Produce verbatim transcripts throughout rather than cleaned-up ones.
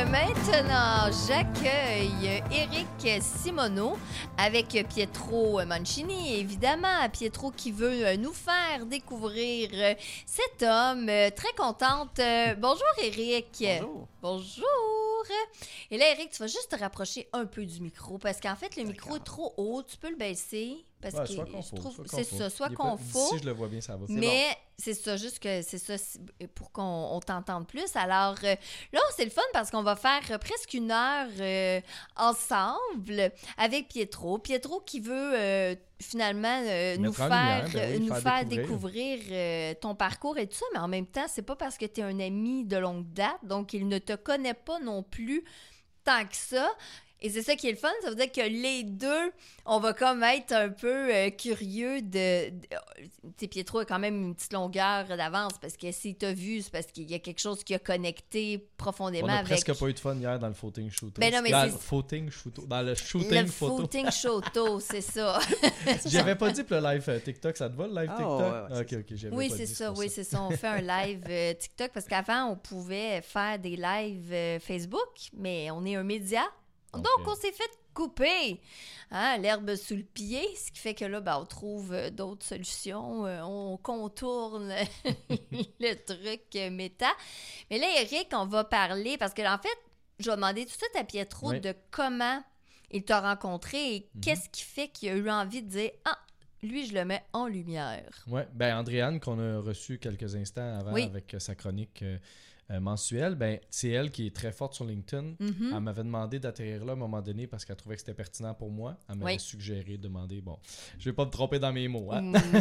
maintenant, j'accueille Éric Simoneau avec Pietro Mancini, évidemment. Pietro qui veut nous faire découvrir cet homme. Très contente. Bonjour, Éric. Bonjour. Bonjour. Et là, Éric, tu vas juste te rapprocher un peu du micro parce qu'en fait, le D'accord. micro est trop haut. Tu peux le baisser. Parce Ouais, que soit qu'on faut, trouve, soit c'est qu'on ça, faut. soit Il est qu'on pas- faut. Si je le vois bien, ça va. C'est Mais bon. c'est ça, juste que c'est ça, c'est pour qu'on on t'entende plus. Alors euh, là, c'est le fun parce qu'on va faire euh, presque une heure euh, ensemble avec Pietro. Pietro qui veut euh, finalement euh, nous Mettre en faire, lumière, ben oui, nous faire faire découvrir. découvrir euh, ton parcours et tout ça, mais en même temps, c'est pas parce que tu es un ami de longue date, donc il ne te connaît pas non plus tant que ça. Et c'est ça qui est le fun, ça veut dire que les deux, on va comme être un peu euh, curieux de... de tu sais, Pietro a quand même une petite longueur d'avance, parce que s'il t'a vu, c'est parce qu'il y a quelque chose qui a connecté profondément On a avec... presque pas eu de fun hier dans le footing shooto. Ben non, mais dans c'est- le footing shooto. Dans le shooting Le photo. footing shoto, c'est ça. J'avais pas dit pour le live euh, TikTok, ça te va le live Ah, TikTok? ouais, ouais, ok, ok, j'avais Oui, pas c'est dit, ça, pour oui, c'est ça. On fait un live euh, TikTok, parce qu'avant, on pouvait faire des lives euh, Facebook, mais on est un média. Donc, Ok. on s'est fait couper hein, l'herbe sous le pied, ce qui fait que là, ben, on trouve euh, d'autres solutions. Euh, on contourne le truc euh, méta. Mais là, Éric, on va parler, parce que en fait, je vais demander tout de suite à Pietro Oui. de comment il t'a rencontré et Mhm. qu'est-ce qui fait qu'il a eu envie de dire « Ah, lui, je le mets en lumière. » Ouais, ben Andréane, qu'on a reçu quelques instants avant Oui. avec euh, sa chronique euh, euh, mensuelle, ben c'est elle qui est très forte sur LinkedIn. Mhm. Elle m'avait demandé d'atterrir là à un moment donné parce qu'elle trouvait que c'était pertinent pour moi. Elle m'avait Oui. suggéré, demandé, bon, je vais pas me tromper dans mes mots, hein?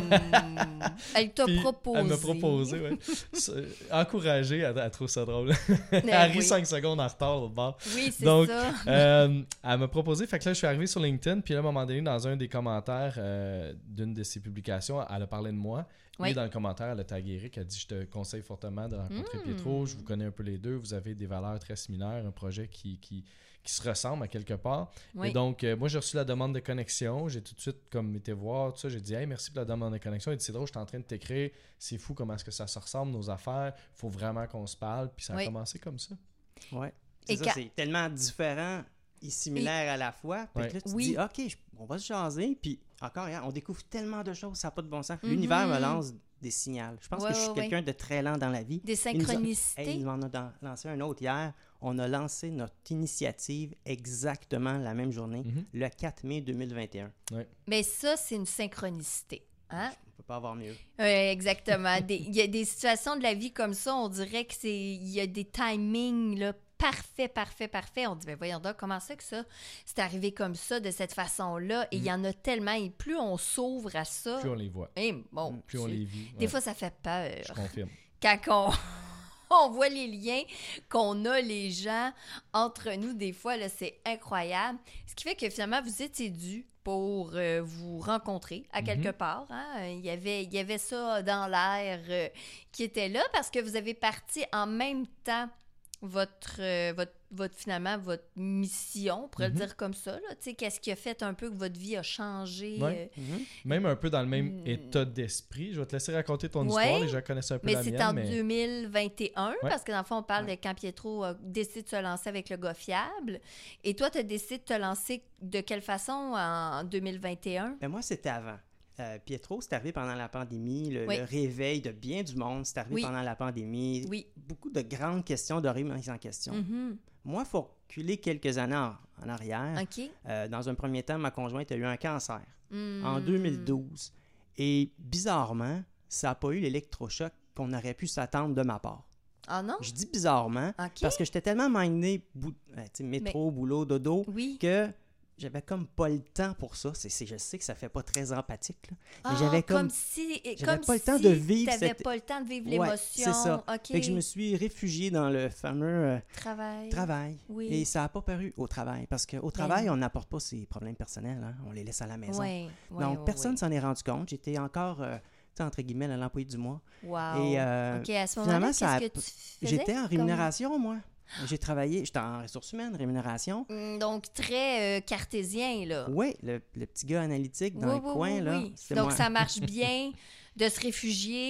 Mm. Elle t'a Puis, proposé. Elle m'a proposé, oui. Encouragé, elle, elle trouve ça drôle. Ben elle rit oui. cinq secondes en retard, l'autre bord. Oui, c'est Donc, ça. Euh, elle m'a proposé, fait que là, je suis arrivé sur LinkedIn, puis là, à un moment donné, dans un des commentaires euh, d'une de ses publications, elle a parlé de moi. Oui. Et dans le commentaire, elle a tagué Eric, elle a dit « Je te conseille fortement de rencontrer Mm. Pietro, je vous connais un peu les deux, vous avez des valeurs très similaires, un projet qui, qui, qui se ressemble à quelque part. Oui. Et donc, euh, moi, j'ai reçu la demande de connexion, j'ai tout de suite comme été voir, tout ça, j'ai dit « Hey, merci pour la demande de connexion. » Elle dit « C'est drôle, je suis en train de t'écrire, c'est fou comment est-ce que ça se ressemble, nos affaires, il faut vraiment qu'on se parle. » Puis ça a Oui. commencé comme ça. Ouais. Et C'est ça, quand- c'est tellement différent et similaire à la fois. Puis Ouais. là, tu te Oui. dis, OK, je- on va se jaser. Puis encore, hier, on découvre tellement de choses, ça n'a pas de bon sens. Mhm. L'univers me lance des signaux. Je pense Ouais, que je suis ouais, ouais. quelqu'un de très lent dans la vie. Des Il nous a- synchronicités. Hey, il m'en a dan- lancé un autre hier. On a lancé notre initiative exactement la même journée, Mhm. le quatre mai deux mille vingt et un. Mais ça, c'est une synchronicité. Hein? On ne peut pas avoir mieux. Ouais, exactement. Des- Il y a des situations de la vie comme ça, on dirait que c'est il y a des timings là, parfait, parfait, parfait. On dit, ben voyons donc, comment ça que ça, c'est arrivé comme ça, de cette façon-là. Et il y en a tellement. Et plus on s'ouvre à ça, Plus on les voit, eh, bon, plus on c'est- les vit. des Ouais, fois, ça fait peur. je confirme. Quand on, on voit les liens qu'on a, les gens, entre nous, des fois, là, c'est incroyable. Ce qui fait que finalement, vous étiez dû pour euh, vous rencontrer à quelque Mhm. part. Hein? Il y avait, il y avait ça dans l'air euh, qui était là parce que vous avez parti en même temps votre, euh, votre, votre finalement, votre mission, on pourrait Mhm. le dire comme ça. Là. Tu sais, qu'est-ce qui a fait un peu que votre vie a changé? Ouais. euh, Mhm. Même un peu dans le même Mm. état d'esprit. Je vais te laisser raconter ton Ouais. histoire. Les gens connaissent un peu Mais la c'est mienne. en mais... deux mille vingt et un, Ouais. parce que dans le fond, on parle Ouais. de quand Pietro a décidé de se lancer avec le gars fiable. Et toi, tu as décidé de te lancer de quelle façon en deux mille vingt et un? Mais moi, c'était avant. Euh, Pietro, c'est arrivé pendant la pandémie, le, Oui. le réveil de bien du monde, c'est arrivé Oui. pendant la pandémie. Oui. Beaucoup de grandes questions de remise en question. Mhm. Moi, il faut reculer quelques années en, en arrière. OK. Euh, dans un premier temps, ma conjointe a eu un cancer Hmm. en deux mille douze. Et bizarrement, ça n'a pas eu l'électrochoc qu'on aurait pu s'attendre de ma part. Ah non? Je dis bizarrement OK. parce que j'étais tellement mindé, bou- euh, tu sais, métro, boulot, dodo, Oui. que j'avais comme pas le temps pour ça. C'est, c'est- je sais que ça fait pas très empathique, là. Mais Ah, j'avais comme, comme... si, j'avais comme pas le temps si de vivre t'avais cette- pas le temps de vivre Ouais, l'émotion. c'est ça. OK. Fait que je me suis réfugié dans le fameux euh, Travail. travail. Oui. Et ça n'a pas paru au travail. Parce qu'au travail, on n'apporte pas ses problèmes personnels. Hein. On les laisse à la maison. Ouais, ouais, Donc, ouais, personne ne ouais. s'en est rendu compte. J'étais encore, euh, tu sais, entre guillemets, l'employé du mois. Wow. Et, euh, OK, à ce finalement, moment-là, ça a- qu'est-ce que tu faisais? J'étais en comme- rémunération, moi. J'ai travaillé, j'étais en ressources humaines, rémunération. Hmm, Donc, très euh, cartésien, là. Oui, le, le petit gars analytique dans Oui, le oui, coin, oui, là, oui. c'est Donc, moi. ça marche bien de se réfugier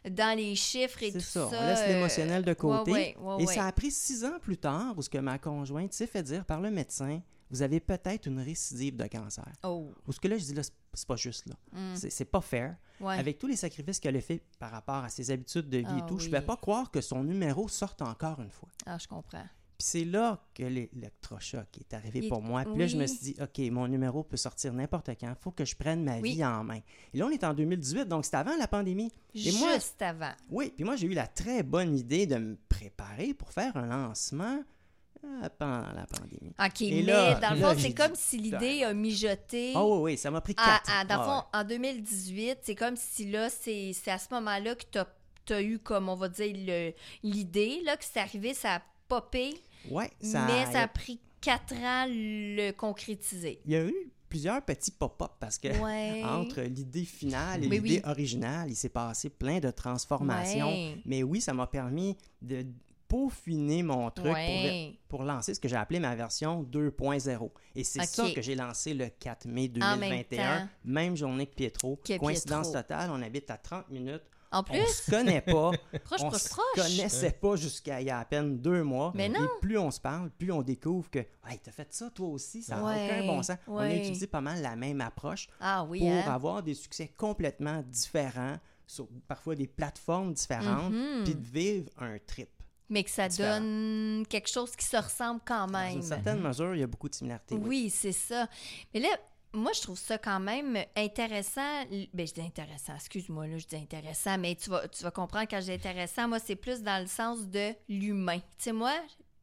dans les chiffres et C'est tout ça, ça. on laisse euh, l'émotionnel de côté. ouais, ouais, ouais, et ouais. ça a pris six ans plus tard où ce que ma conjointe s'est fait dire par le médecin, vous avez peut-être une récidive de cancer. Oh. Où ce que là, je dis là, c'est- c'est pas juste là. Mm. C'est, c'est pas fair. Ouais. Avec tous les sacrifices qu'elle a fait par rapport à ses habitudes de vie Ah et tout, je oui. ne vais pas croire que son numéro sorte encore une fois. Ah, je comprends. Puis c'est là que l'électrochoc est arrivé Il- pour moi. Puis là, je me oui. suis dit, OK, mon numéro peut sortir n'importe quand. Il faut que je prenne ma Oui. vie en main. Et là, on est en deux mille dix-huit, donc c'est avant la pandémie. Et moi, Juste avant. oui, puis moi, j'ai eu la très bonne idée de me préparer pour faire un lancement euh, pendant la pandémie. OK, Et mais là- dans le là, fond, j'ai c'est dit, comme si l'idée a mijoté. Ah oui, oui, ça m'a pris à- quatre. à- dans le Ah, fond, en deux mille dix-huit, c'est comme si là, c'est c'est à ce moment-là que tu as eu, comme on va dire, le- l'idée, là, que c'est arrivé, ça a popé, ouais. Ouais, ça, mais ça a pris quatre ans le concrétiser. il y a eu plusieurs petits pop-up parce que Ouais. entre l'idée finale et Mais l'idée oui. originale, il s'est passé plein de transformations. Ouais. Mais oui, ça m'a permis de peaufiner mon truc Ouais. pour, pour lancer ce que j'ai appelé ma version deux point zéro. Et c'est Ok. ça que j'ai lancé le quatre mai En deux mille vingt et un, même temps. même journée que Pietro. Que Coïncidence Pietro. totale, on habite à trente minutes. En On plus, se connaît pas. proche, on proche, se proche. connaissait pas jusqu'à il y a à peine deux mois. Mais non. Et plus on se parle, plus on découvre que hey, t'as fait ça toi aussi, ça n'a Ouais, aucun bon sens. On a ouais. utilisé pas mal la même approche Ah oui, pour hein? avoir des succès complètement différents sur parfois des plateformes différentes, Mhm. puis de vivre un trip. Mais que ça différent. donne quelque chose qui se ressemble quand Dans même. une certaine mesure, il y a beaucoup de similarités. oui. Oui, c'est ça. Mais là, moi, je trouve ça quand même intéressant. Ben, je dis intéressant, excuse-moi, là, je dis intéressant, mais tu vas, tu vas comprendre quand je dis intéressant, moi, c'est plus dans le sens de l'humain. Tu sais, moi,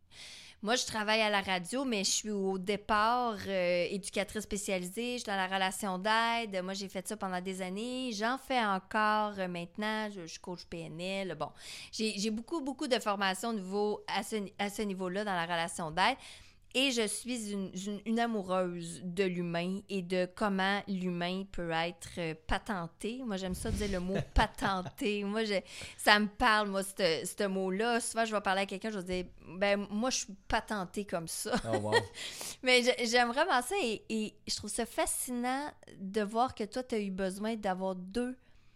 moi, je travaille à la radio, mais je suis au départ euh, éducatrice spécialisée, je suis dans la relation d'aide. Moi, j'ai fait ça pendant des années. J'en fais encore euh, maintenant. Je, je suis coach P N L. Bon, j'ai, j'ai beaucoup, beaucoup de formations au niveau, à ce, à ce niveau-là dans la relation d'aide. Et je suis une, une, une amoureuse de l'humain et de comment l'humain peut être euh, patenté. Moi, j'aime ça dire le mot patenté. Moi, je, ça me parle, moi, ce ce mot-là. Souvent, je vais parler à quelqu'un, je vais dire, ben, moi, je suis patentée comme ça. Oh, wow. Mais je- j'aime vraiment ça et, et je trouve ça fascinant de voir que toi, tu as eu besoin d'avoir deux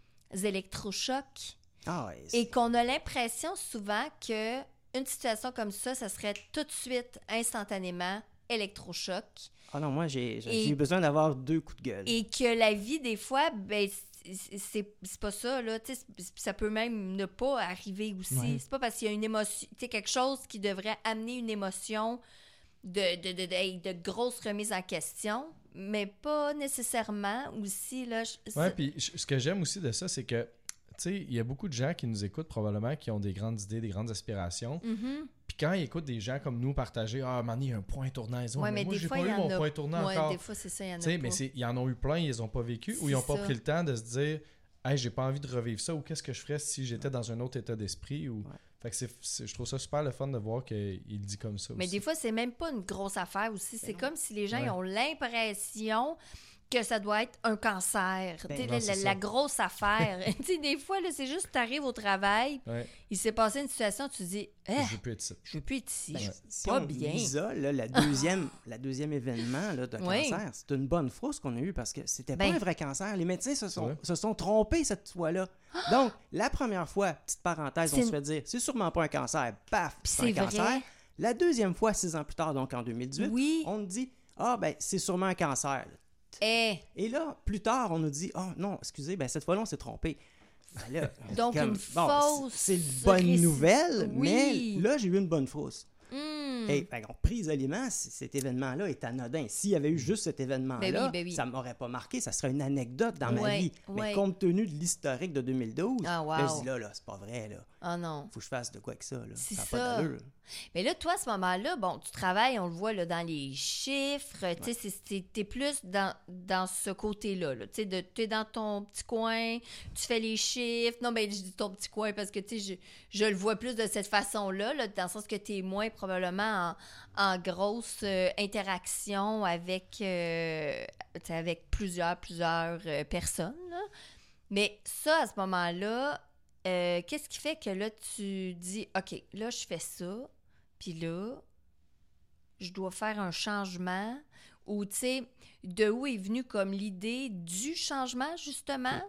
électrochocs Ah, ouais, c'est- et qu'on a l'impression souvent que une situation comme ça, ça serait tout de suite, instantanément, électrochoc. ah non, moi, j'ai, j'ai Et- eu besoin d'avoir deux coups de gueule. Et que la vie, des fois, ben, c'est, c'est, c'est pas ça, là. Tu sais, c'est- ça peut même ne pas arriver aussi. Ouais. C'est pas parce qu'il y a une émotion, tu sais, quelque chose qui devrait amener une émotion de, de, de, de, hey, de grosse remise en question, mais pas nécessairement aussi, là. je- Ouais, ça- puis je- ce que j'aime aussi de ça, c'est que, tu sais, il y a beaucoup de gens qui nous écoutent probablement qui ont des grandes idées, des grandes aspirations. Mhm. Puis quand ils écoutent des gens comme nous partager, ah, man, il y a un point tournant. Ils disent, Ouais, Ouais, mais moi, des j'ai fois, pas il y eu en mon a- point tournant Ouais, encore. des fois, c'est ça, il y en a Tu sais, pas. mais c'est- ils en ont eu plein, ils les ont pas vécu ou ils C'est ont pas ça. pris le temps de se dire, hey, j'ai pas envie de revivre ça ou qu'est-ce que je ferais si j'étais dans un autre état d'esprit. Ou... Ouais. Fait que c'est, c'est- je trouve ça super le fun de voir qu'il le dit comme ça Mais aussi. des fois, c'est même pas une grosse affaire aussi. C'est non. comme si les gens Ouais. ils ont l'impression que ça doit être un cancer. Ben, Tu sais, non, la, c'est la- ça. la grosse affaire. Tu sais, des fois, là, c'est juste tu arrives au travail, Ouais, il s'est passé une situation, tu te dis eh, je peux être ça. je veux plus être ici. Ben, Je- si pas on bien. lit ça, là, la deuxième, la deuxième événement là, de Oui. cancer, c'est une bonne frousse qu'on a eue parce que c'était Ben. pas un vrai cancer. Les médecins se sont, Ouais. se sont trompés cette fois-là. Donc, la première fois, petite parenthèse, on C'est- se fait dire, c'est sûrement pas un cancer. Paf, Puis c'est un c'est vrai. cancer. La deuxième fois, six ans plus tard, donc en deux mille dix-huit, Oui. on nous dit, ah ben, c'est sûrement un cancer. Eh, Et là, plus tard, on nous dit, oh non, excusez, ben cette fois-là, on s'est trompé. Ben là, Donc, comme, une bon, fausse c'est une bonne réci- nouvelle, Oui. mais là, j'ai eu une bonne frousse. hmm. Et ben, on, pris isolément, c- cet événement-là est anodin. S'il y avait eu juste cet événement-là, Ben oui, ben oui. ça m'aurait pas marqué, ça serait une anecdote dans ma Ouais, vie. ouais. Mais compte tenu de l'historique de deux mille douze, Ah, wow. là, je dis là, là, c'est pas vrai, là. Ah non. Faut que je fasse de quoi que ça, là. C'est ça a ça. pas d'allure. Mais là, toi, à ce moment-là, bon, tu travailles, on le voit là, dans les chiffres, tu sais, c'est- c'est- t'es plus dans, dans ce côté-là, là, tu sais, de- t'es dans ton petit coin, tu fais les chiffres. Non, ben, je dis ton petit coin parce que, tu sais, je, je le vois plus de cette façon-là, là, dans le sens que t'es moins probablement en, en grosse euh, interaction avec, euh, tu sais, avec plusieurs, plusieurs euh, personnes, là. Mais ça, à ce moment-là, euh, qu'est-ce qui fait que là, tu dis, OK, là, je fais ça, puis là, je dois faire un changement, ou, tu sais, de où est venue comme l'idée du changement, justement?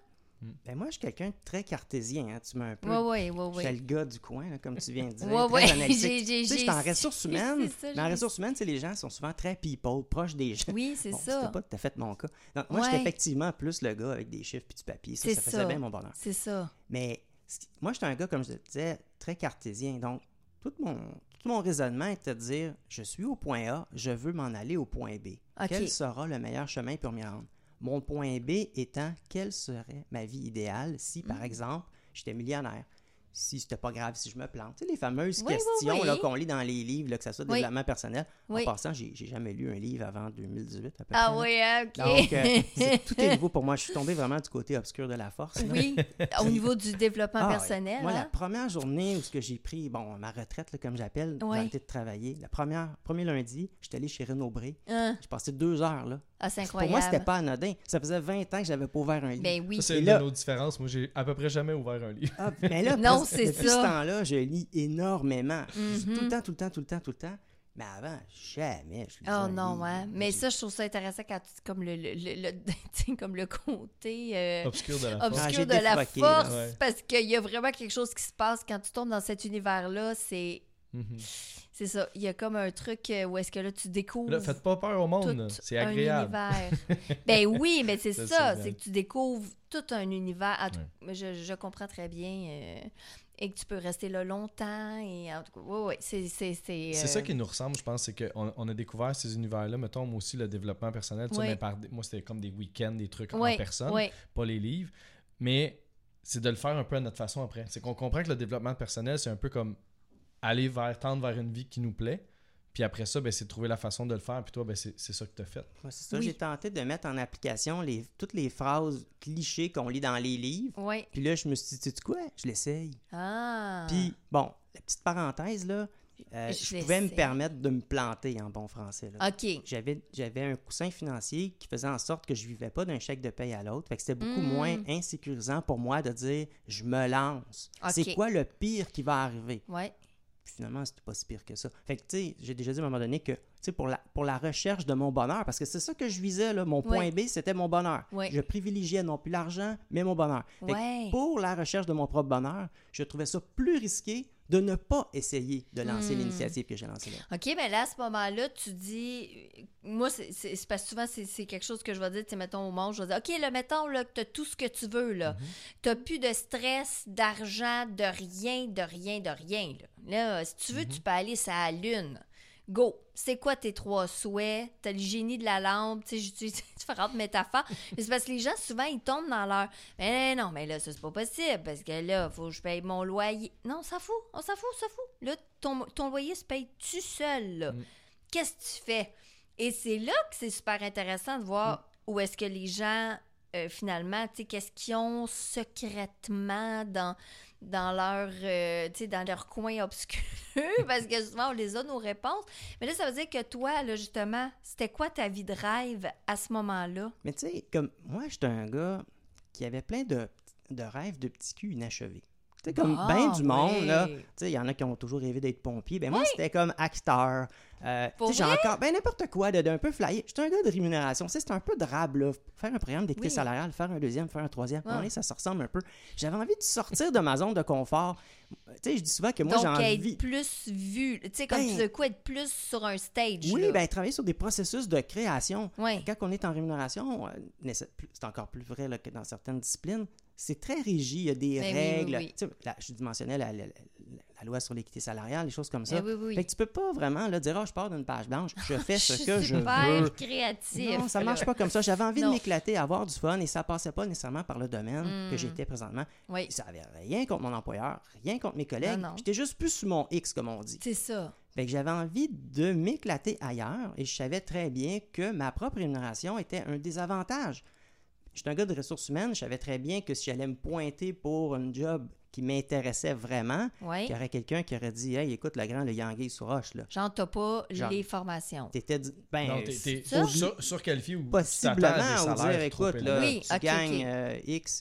Ben moi, je suis quelqu'un de très cartésien. Hein. Tu m'as un peu... Oui, oui, oui. J'étais le gars du coin, là, comme tu viens de dire. Oui, très oui. analytique. J'ai- j'ai- Tu sais, j'ai- j'étais en ressources humaines. c'est ça, mais en j'ai- ressources humaines, c'est les gens sont souvent très people, proches des gens. Oui, c'est Bon, ça. C'était pas tout à fait mon cas. Donc, moi, Ouais. j'étais effectivement plus le gars avec des chiffres puis du papier. Ça, C'est ça faisait ça. bien mon bonheur. C'est ça. Mais ce qui- moi, j'étais un gars, comme je te disais, très cartésien. Donc, tout mon, tout mon raisonnement était de dire, je suis au point A, je veux m'en aller au point B. OK. Quel sera le meilleur chemin pour m'y rendre? Mon point B étant, quelle serait ma vie idéale si, par Mm. exemple, j'étais millionnaire? Si c'était pas grave si je me plante. Tu sais, les fameuses Oui, oui, questions oui. là, qu'on lit dans les livres, là, que ce soit Oui. développement personnel. Oui. En passant, j'ai j'ai jamais lu un livre avant deux mille dix-huit, à peu Ah près. oui, hein, OK. Donc, euh, c'est- tout est nouveau pour moi. Je suis tombé vraiment du côté obscur de la force. là. Oui, au niveau du développement Ah, personnel. Moi, la hein? première journée où ce que j'ai pris, bon, ma retraite, là, comme j'appelle, j'ai Ouais. arrêté de travailler. Le premier, premier lundi, j'étais allé chez Renaud Bré. Hein? J'ai passé deux heures là. Ah, c'est Pour incroyable. moi, c'était pas anodin. Ça faisait vingt ans que j'avais pas ouvert un livre. Ben oui. Ça, c'est Et une là- de nos différences. Moi, j'ai à peu près jamais ouvert un livre. Ah, mais là, Non, parce- c'est depuis ça. ce temps-là, je lis énormément. Mhm. Tout le temps, tout le temps, tout le temps, tout le temps. Mais avant, jamais je lisais Oh un non, livre. ouais. Mais ça, je trouve ça intéressant quand tu comme le, le, le, le- tu sais, comme le côté euh, Obscur de la force. Ah, obscur j'ai de la défroqué, là. force, Ouais. parce qu'il y a vraiment quelque chose qui se passe quand tu tombes dans cet univers-là. C'est Mhm. c'est ça. Il y a comme un truc euh, où est-ce que là, tu découvres Là, faites pas peur au monde. là. tout C'est un agréable. univers. Ben oui, mais c'est Je ça. sais C'est bien. que tu découvres tout un univers. En tout- je, je comprends très bien. euh, et que tu peux rester là longtemps. Et en tout cas, oui, oui. C'est c'est c'est, C'est euh, ça qui nous ressemble, je pense, c'est qu'on on a découvert ces univers-là. Mettons, moi aussi, le développement personnel, tout ça, Oui. mais par des- moi, c'était comme des week-ends, des trucs oui, en personne, oui. pas les livres. Mais c'est de le faire un peu à notre façon après. C'est qu'on comprend que le développement personnel, c'est un peu comme aller vers, tendre vers une vie qui nous plaît. Puis après ça, ben, c'est de trouver la façon de le faire. Puis toi, ben, c'est c'est ça que tu as fait. Ouais, c'est ça. Oui. J'ai tenté de mettre en application les, toutes les phrases clichés qu'on lit dans les livres. Oui. Puis là, je me suis dit, tu sais quoi? Je l'essaye. Ah. Puis, bon, la petite parenthèse, là, euh, Je je pouvais me l'essaye. permettre de me planter en bon français. Là. OK. J'avais, j'avais un coussin financier qui faisait en sorte que je vivais pas d'un chèque de paye à l'autre. Fait que c'était beaucoup Mm. moins insécurisant pour moi de dire je me lance. Ok. C'est quoi le pire qui va arriver? Oui. Puis finalement, c'était pas si pire que ça. Fait que, tu sais, j'ai déjà dit à un moment donné que, tu sais, pour la, pour la recherche de mon bonheur, parce que c'est ça que je visais, là, mon point Oui. B, c'était mon bonheur. Oui. Je privilégiais non plus l'argent, mais mon bonheur. Fait que Ouais. pour la recherche de mon propre bonheur, je trouvais ça plus risqué de ne pas essayer de lancer Hmm. l'initiative que j'ai lancée là. OK, mais là, à ce moment-là, tu dis... Moi, c'est c'est- c'est parce que souvent, c'est c'est quelque chose que je vais dire, tu sais, mettons, au monde, je vais dire, OK, là, mettons, là, que t'as tout ce que tu veux, là. T'as plus de stress, d'argent, de rien, de rien, de rien, là. Là, si tu veux, tu peux aller sur la lune. Go! C'est quoi tes trois souhaits? T'as le génie de la lampe, tu sais, j'utilise différentes métaphores. Mais c'est parce que les gens, souvent, ils tombent dans leur... Mais non, mais là, ça, c'est pas possible, parce que là, faut que je paye mon loyer. Non, on s'en fout, on s'en fout, on s'en fout. Là, ton, ton loyer se paye tout seul, là. Mm. Qu'est-ce que tu fais? Et c'est là que c'est super intéressant de voir où est-ce que les gens, euh, finalement, tu sais, qu'est-ce qu'ils ont secrètement dans, dans, leur, euh, tu sais, dans leur coin obscur, parce que souvent, on les a, nos réponses. Mais là, ça veut dire que toi, là, justement, c'était quoi ta vie de rêve à ce moment-là? Mais tu sais, comme moi, j'étais un gars qui avait plein de, de rêves de petits culs inachevés. Tu sais, comme Ah, bien du monde, ouais. là. Tu sais, il y en a qui ont toujours rêvé d'être pompier. Ben moi, c'était comme acteur. Euh, Pour tu sais, j'ai vrai? encore, ben n'importe quoi, de- d'un peu flyé. J'étais un gars de rémunération. Tu sais, c'est un peu drabe, là. Faire un programme d'équité Oui. salariale, faire un deuxième, faire un troisième. Ouais. Ouais, ça se ressemble un peu. J'avais envie de sortir de ma zone de confort. Tu sais, je dis souvent que moi, j'ai Donc, envie... être plus vu, tu sais, comme Ben, tu veux quoi, être plus sur un stage, Oui, là. ben travailler sur des processus de création. Ouais. Quand on est en rémunération, euh, mais c'est plus- c'est encore plus vrai là, que dans certaines disciplines, c'est très rigide, il y a des Ben oui, règles. oui, oui. Tu sais, la- je mentionnais la, la- la- la loi sur l'équité salariale, des choses comme ça. Eh oui, oui. Fait que tu peux pas vraiment là, dire « Ah, je pars d'une page blanche, je fais ce que je super veux ». créatif. Non, ça là. marche pas comme ça. J'avais envie Non. de m'éclater, avoir du fun, et ça passait pas nécessairement par le domaine Mm. que j'étais présentement. Oui, Ça avait rien contre mon employeur, rien contre mes collègues. Non, non. J'étais juste plus sur mon X, comme on dit. c'est ça. Fait que j'avais envie de m'éclater ailleurs et je savais très bien que ma propre rémunération était un désavantage. J'étais un gars de ressources humaines, je savais très bien que si j'allais me pointer pour un job qui m'intéressait vraiment, Oui. qu'il y aurait quelqu'un qui aurait dit « Hey, écoute, le grand, le Yanguay sous roche, là. Genre, t'as pas Genre. les formations. T'étais... di- Ben, Non, t'es, t'es ça? sur, surqualifié ou tu t'attends à possiblement, des on salaires dire, trop écoute, élevés. là, Oui, tu ok, gagnes ok. euh, X,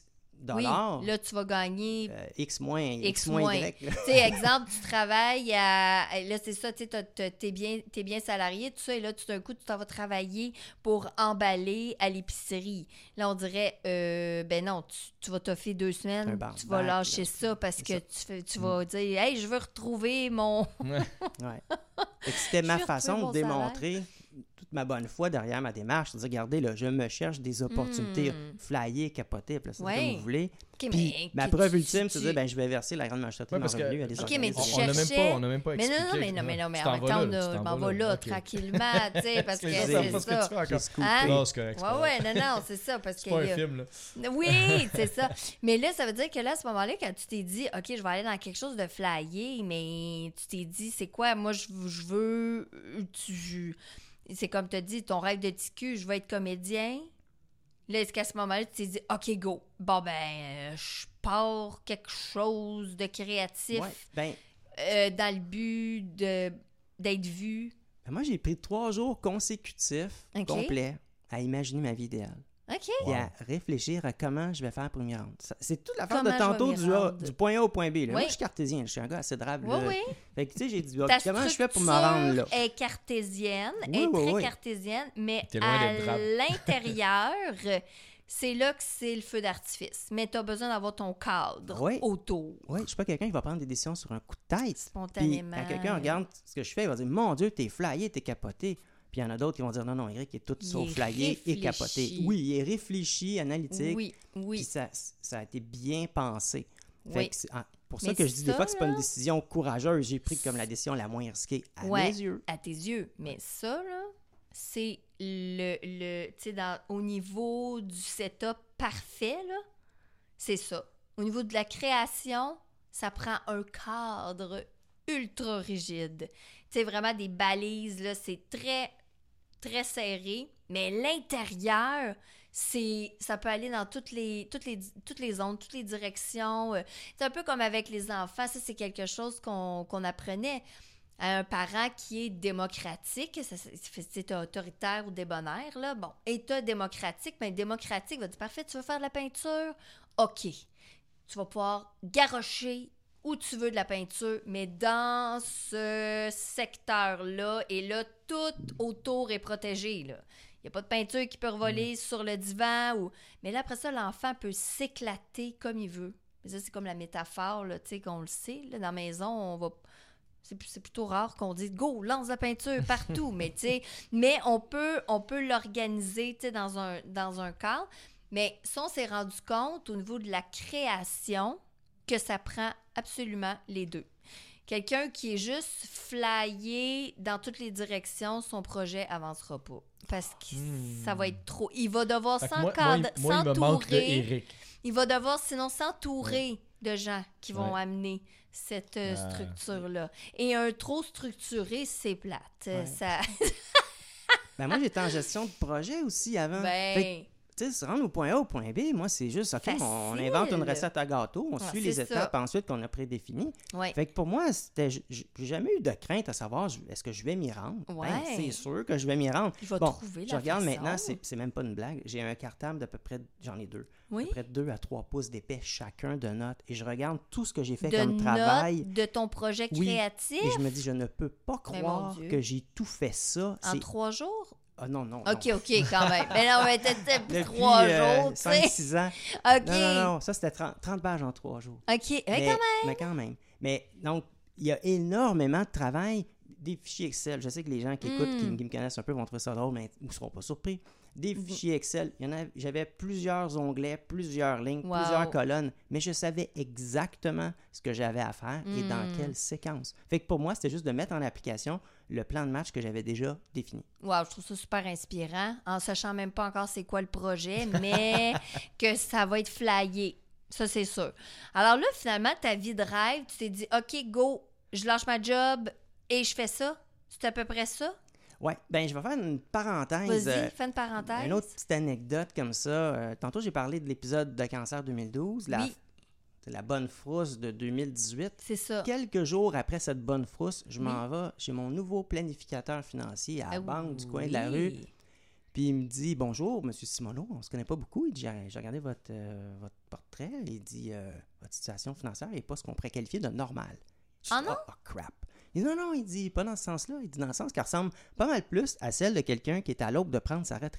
dollars. Oui, là, tu vas gagner... Euh, X moins X, X moins moins. Y. Tu sais, exemple, tu travailles à... Là, c'est ça, tu sais, t'es bien, t'es bien salarié, tout ça, et là, tout d'un coup, tu t'en vas travailler pour emballer à l'épicerie. Là, on dirait, euh, ben non, tu, tu vas t'offrir deux semaines, Un bar tu vas back, lâcher là, ça parce c'est que ça. tu, fais, tu vas dire, hey, je veux retrouver mon... Ouais. Ouais. Fait que c'était ma Je veux façon retrouver de mon démontrer toute ma bonne foi derrière ma démarche. C'est-à-dire, regardez, là, je me cherche des opportunités, Hmm. flyer, capoter, appelez ça Ouais. comme vous voulez. OK, Puis mais ma que preuve tu- ultime, tu- c'est de dire, ben, je vais verser la grande majorité Ouais, de parce mon que- revenu à des OK, mais tu On organisations. on n'a même cherchais- pas, on n'a même pas Mais non, expliqué. non, mais non, mais non, mais Tu en t'en même vas temps, là, on là, a- tu je t'en m'en vas vais là, OK. tranquillement, tu sais, parce que Les gens c'est savent pas ce que ça. tu fais encore. J'ai scoopé. Hein? Non, c'est correct. c'est Ouais, pas ouais, grave. non, non, c'est ça, parce C'est que... pas il y un a- film, là. Oui, c'est ça. Mais là, ça veut dire que là, à ce moment-là, quand tu t'es dit, OK, je vais aller dans quelque chose de flyé, mais tu t'es dit, c'est quoi? Moi, je, je veux... Tu, c'est comme tu as dit, ton rêve de T Q, je veux être comédien. Là, est-ce qu'à ce moment-là, tu t'es dit, OK, go. Bon, ben, euh, je pars quelque chose de créatif Ouais. Ben, euh, dans le but de, d'être vu. ben, moi, j'ai pris trois jours consécutifs, OK. complets, à imaginer ma vie idéale. OK. Et Wow. à réfléchir à comment je vais faire pour m'y rendre. Ça- C'est toute l'affaire Comment de je vais tantôt m'y du, A- rendre. du point A au point B. Là. Moi, Oui. je suis cartésien, je suis un gars assez drabe. Oui, là. oui. Fait que, tu sais, j'ai dit, ah, Ta comment je fais pour me structure rendre là? est cartésienne, Oui, est oui, très oui. cartésienne, mais T'es loin à d'être drabe. l'intérieur, c'est là que c'est le feu d'artifice. Mais tu as besoin d'avoir ton cadre Oui. autour, Oui, je suis pas quelqu'un qui va prendre des décisions sur un coup de tête. Puis spontanément. quand quelqu'un regarde ce que je fais, il va dire, mon Dieu, t'es flyé, t'es capoté. Puis il y en a d'autres qui vont dire, non, non, Eric est tout Il sauf est flyé et réfléchi. capoté. Oui, il est réfléchi, analytique. Oui, Puis oui, ça, ça a été bien pensé. Fait oui. que c'est ah, pour ça Mais que je dis des ça, fois que c'est pas une là- décision courageuse. J'ai pris comme la décision la moins risquée à Ouais. mes yeux. À tes yeux. Mais ça, là, c'est le, le tu sais, dans- au niveau du setup parfait, là, c'est ça. Au niveau de la création, ça prend un cadre ultra rigide. Tu sais, vraiment des balises, là, c'est très, très serré. Mais l'intérieur, c'est, ça peut aller dans toutes les, toutes les, toutes les zones, toutes les directions. Euh, C'est un peu comme avec les enfants. Ça, c'est quelque chose qu'on, qu'on apprenait à un parent qui est démocratique, ça, c'est, c'est autoritaire ou débonnaire, là. Bon, État démocratique, mais démocratique va dire, parfait, tu veux faire de la peinture? OK. Tu vas pouvoir garrocher où tu veux de la peinture, mais dans ce secteur-là, et là, tout autour est protégé, là. Il n'y a pas de peinture qui peut revoler sur le divan. Ou... Mais là, après ça, l'enfant peut s'éclater comme il veut. Mais ça, c'est comme la métaphore, là, tu sais, qu'on le sait. Là, dans la maison, on va... C'est, c'est plutôt rare qu'on dise « Go, lance la peinture partout! » Mais tu sais, mais on peut, on peut l'organiser, tu sais, dans un, dans un cadre. Mais ça, on s'est rendu compte au niveau de la création que ça prend absolument les deux. Quelqu'un qui est juste flyé dans toutes les directions, son projet avancera pas. Parce que Hmm. ça va être trop... Il va devoir Fait que moi, moi, s'encadrer, il, moi, il me manque de s'entourer. Eric. Il va devoir sinon s'entourer de gens qui vont Ouais. amener cette euh, Ah. structure-là. Et un trop structuré, c'est plate. Euh, Ouais. Ça... Ben moi, j'étais en gestion de projet aussi avant. Fait ben... que, tu sais, se rendre au point A, au point B, moi, c'est juste, OK, on Facile. invente une recette à gâteau, on Ah, suit les c'est étapes ça. ensuite qu'on a prédéfinies. Ouais. Fait que pour moi, c'était, j- j- j'ai jamais eu de crainte à savoir, je- est-ce que je vais m'y rendre? Ouais. Ben, c'est sûr que je vais m'y rendre. Il va Bon, trouver la je regarde façon. maintenant, c'est, c'est même pas une blague. J'ai un cartable d'à peu près, j'en ai deux, Oui. à peu près deux à trois pouces d'épais chacun de notes. Et je regarde tout ce que j'ai fait De comme notes travail. de ton projet Oui. créatif Et je me dis, je ne peux pas Mais croire mon Dieu. que j'ai tout fait ça. en C'est- trois jours? Ah non, non. OK, non. OK, quand même. Mais non, mais t'étais Depuis trois euh, jours, tu cinq sais. six ans. OK. Non, non, non, ça c'était trente, trente pages en trois jours. OK, mais mais, quand même. mais quand même. Mais donc, il y a énormément de travail, des fichiers Excel. Je sais que les gens qui écoutent, qui, Mm. qui me connaissent un peu, vont trouver ça drôle, mais ils ne seront pas surpris. Des Mhm. fichiers Excel, il y en a, j'avais plusieurs onglets, plusieurs lignes, Wow. plusieurs colonnes, mais je savais exactement ce que j'avais à faire et dans Mm. quelle séquence. Fait que pour moi, c'était juste de mettre en application le plan de match que j'avais déjà défini. Wow, je trouve ça super inspirant, en sachant même pas encore c'est quoi le projet, mais que ça va être flyé. Ça, c'est sûr. Alors là, finalement, ta vie de rêve, tu t'es dit, OK, go, je lâche ma job et je fais ça. C'est à peu près ça? Ouais, ben je vais faire une parenthèse. Vas-y, euh, fais une parenthèse. Une autre petite anecdote comme ça. euh, tantôt, j'ai parlé de l'épisode de Cancer deux mille douze, la, Oui. c'est la bonne frousse de deux mille dix-huit. C'est ça. Quelques jours après cette bonne frousse, je Oui. m'en vais chez mon nouveau planificateur financier à la Ah banque du coin oui. de la rue. Puis il me dit « Bonjour, Monsieur Simoneau, on se connaît pas beaucoup. » Il dit « J'ai regardé votre, euh, votre portrait. » Il dit euh, « Votre situation financière n'est pas ce qu'on pourrait qualifier de normal. » Ah non? Oh, oh, crap. Il dit « Non, non, il dit pas dans ce sens-là. Il dit dans le sens qu'elle ressemble pas mal plus à celle de quelqu'un qui est à l'aube de prendre sa retraite. »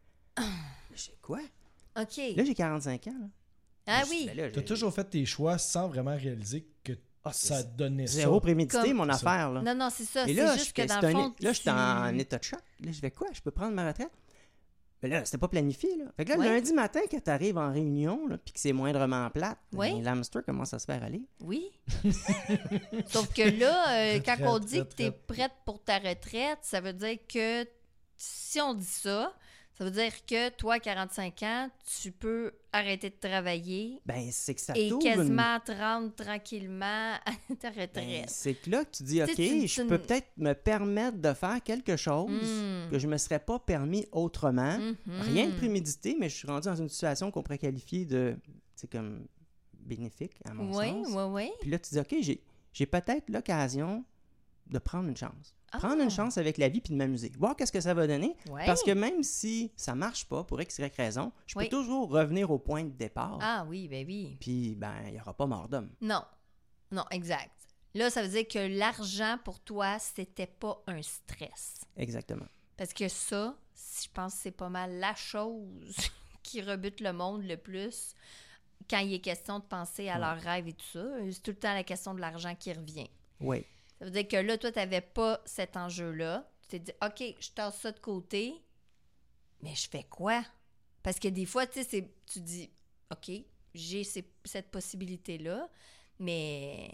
Je dis « Quoi? » OK. Là, j'ai quarante-cinq ans. Là. Ah Je dis, oui. Ben là, Tu as j'ai- toujours fait tes choix sans vraiment réaliser que Ah, ça c'est donnait ça. Zéro prémédité, Comme- mon C'est ça. affaire. Là. Non, non, c'est ça. Et C'est là, juste je que fais- dans c'est le un fond, é- là, j'étais tu- en état de choc. Là, je fais quoi? Je peux prendre ma retraite? Mais là, c'était pas planifié. Là. Fait que là, Ouais. le lundi matin, quand tu arrives en réunion, là, puis que c'est moindrement plate, Ouais. ben, l'hamster commence à se faire aller. Oui. Sauf que là, euh, quand Retraite, on dit que tu es retraite. prête pour ta retraite, ça veut dire que si on dit ça, ça veut dire que toi, à quarante-cinq ans, tu peux arrêter de travailler Ben, c'est que ça et t'ouvre une- quasiment te rendre tranquillement à ta Ben, retraite. c'est que là que tu dis, OK, Tu sais, tu- je tu- peux peut-être me permettre de faire quelque chose Mm. que je me serais pas permis autrement. Mhm. Rien de prémédité, mais je suis rendu dans une situation qu'on pourrait qualifier de, c'est comme bénéfique, à mon Oui, sens. oui, oui. Puis là, tu dis, OK, j'ai, j'ai peut-être l'occasion de prendre une chance. Ah. Prendre une chance avec la vie puis de m'amuser. Voir qu'est-ce que ça va donner. Ouais. Parce que même si ça marche pas, pour X, Y raison, je Oui. peux toujours revenir au point de départ. Ah oui, ben oui. Puis, ben, il n'y aura pas mort d'homme. Non. Non, exact. Là, ça veut dire que l'argent, pour toi, c'était pas un stress. Exactement. Parce que ça, je pense que c'est pas mal la chose qui rebute le monde le plus quand il est question de penser à Ouais. leurs rêves et tout ça. C'est tout le temps la question de l'argent qui revient. Oui. Ça veut dire que là, toi, tu n'avais pas cet enjeu-là. Tu t'es dit, OK, je tasse ça de côté, mais je fais quoi? Parce que des fois, tu sais, c'est- tu dis, OK, j'ai ces- cette possibilité-là, mais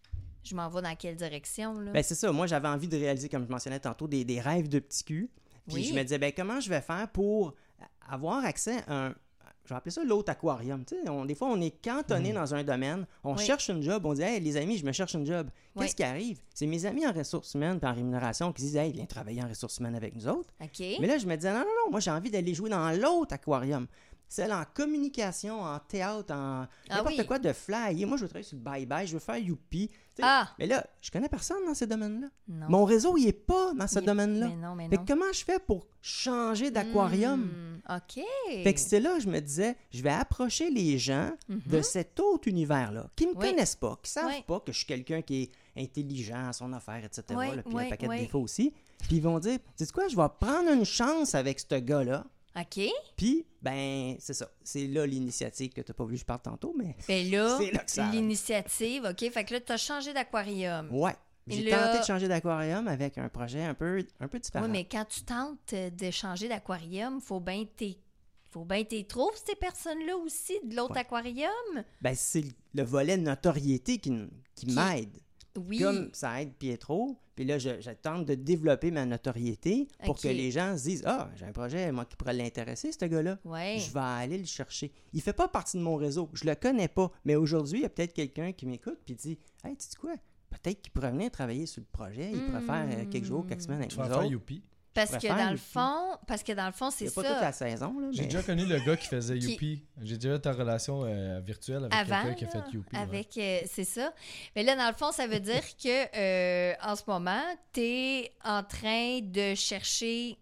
je m'en vais dans quelle direction, là? Ben, c'est ça. Moi, j'avais envie de réaliser, comme je mentionnais tantôt, des, des rêves de petit cul. Puis Oui. je me disais, ben, comment je vais faire pour avoir accès à un. Je vais appeler ça l'autre aquarium. Tu sais, on- des fois, on est cantonné Mhm. dans un domaine, on Oui. cherche une job, on dit, hey, les amis, je me cherche une job. Qu'est-ce Oui. qui arrive? C'est mes amis en ressources humaines et en rémunération qui disent, hey, viens travailler en ressources humaines avec nous autres. OK. Mais là, je me disais, non, non, non, moi, j'ai envie d'aller jouer dans l'autre aquarium. Celle en communication, en théâtre, en Ah n'importe oui. quoi de flyer. Moi, je veux travailler sur le bye-bye, je veux faire youpi. Tu sais, Ah! Mais là, je connais personne dans ces domaines-là. Non. Mon réseau, il est pas dans ce Il- domaine-là. Mais non, mais Fait non. que comment je fais pour changer d'aquarium? Hmm, OK. Fait que c'était là, je me disais, je vais approcher les gens de Mhm. cet autre univers-là, qui me Oui. connaissent pas, qui savent Oui. pas que je suis quelqu'un qui est intelligent à son affaire, et cetera. Oui, là, puis oui, un paquet oui. de défauts aussi. Puis ils vont dire, sais-tu quoi, je vais prendre une chance avec ce gars-là. OK. Puis, ben, c'est ça. C'est là l'initiative que tu n'as pas voulu que je parle tantôt, mais Ben là, c'est là que ça arrive. l'initiative, OK. Fait que là, tu as changé d'aquarium. Ouais. Et J'ai là- tenté de changer d'aquarium avec un projet un peu, un peu différent. Oui, mais quand tu tentes euh, de changer d'aquarium, faut bien t'es faut bien t'y trouves ces personnes-là aussi de l'autre Ouais. aquarium. Ben, c'est le- le volet notoriété qui, qui Qui- m'aide. Oui. Comme ça aide Pietro, puis là, je, je tente de développer ma notoriété pour Ok. que les gens se disent « Ah, j'ai un projet, moi, qui pourrait l'intéresser, ce gars-là. Ouais. Je vais aller le chercher. » Il fait pas partie de mon réseau. Je le connais pas. Mais aujourd'hui, il y a peut-être quelqu'un qui m'écoute puis dit « Hey, tu dis quoi? Peut-être qu'il pourrait venir travailler sur le projet. Il pourrait faire euh, quelques jours, quelques semaines avec Tu nous vas faire autres. Youpi. Parce je que préfère dans le le fond, parce que dans le fond, Il c'est n'y a pas ça. toute la saison, là, J'ai mais... déjà connu le gars qui faisait Qui- Youpi. J'ai déjà eu ta relation euh, virtuelle avec Avant, quelqu'un qui a là, fait Youpi. ouais. avec, euh, c'est ça. Mais là, dans le fond, ça veut dire que euh, en ce moment, tu es en train de chercher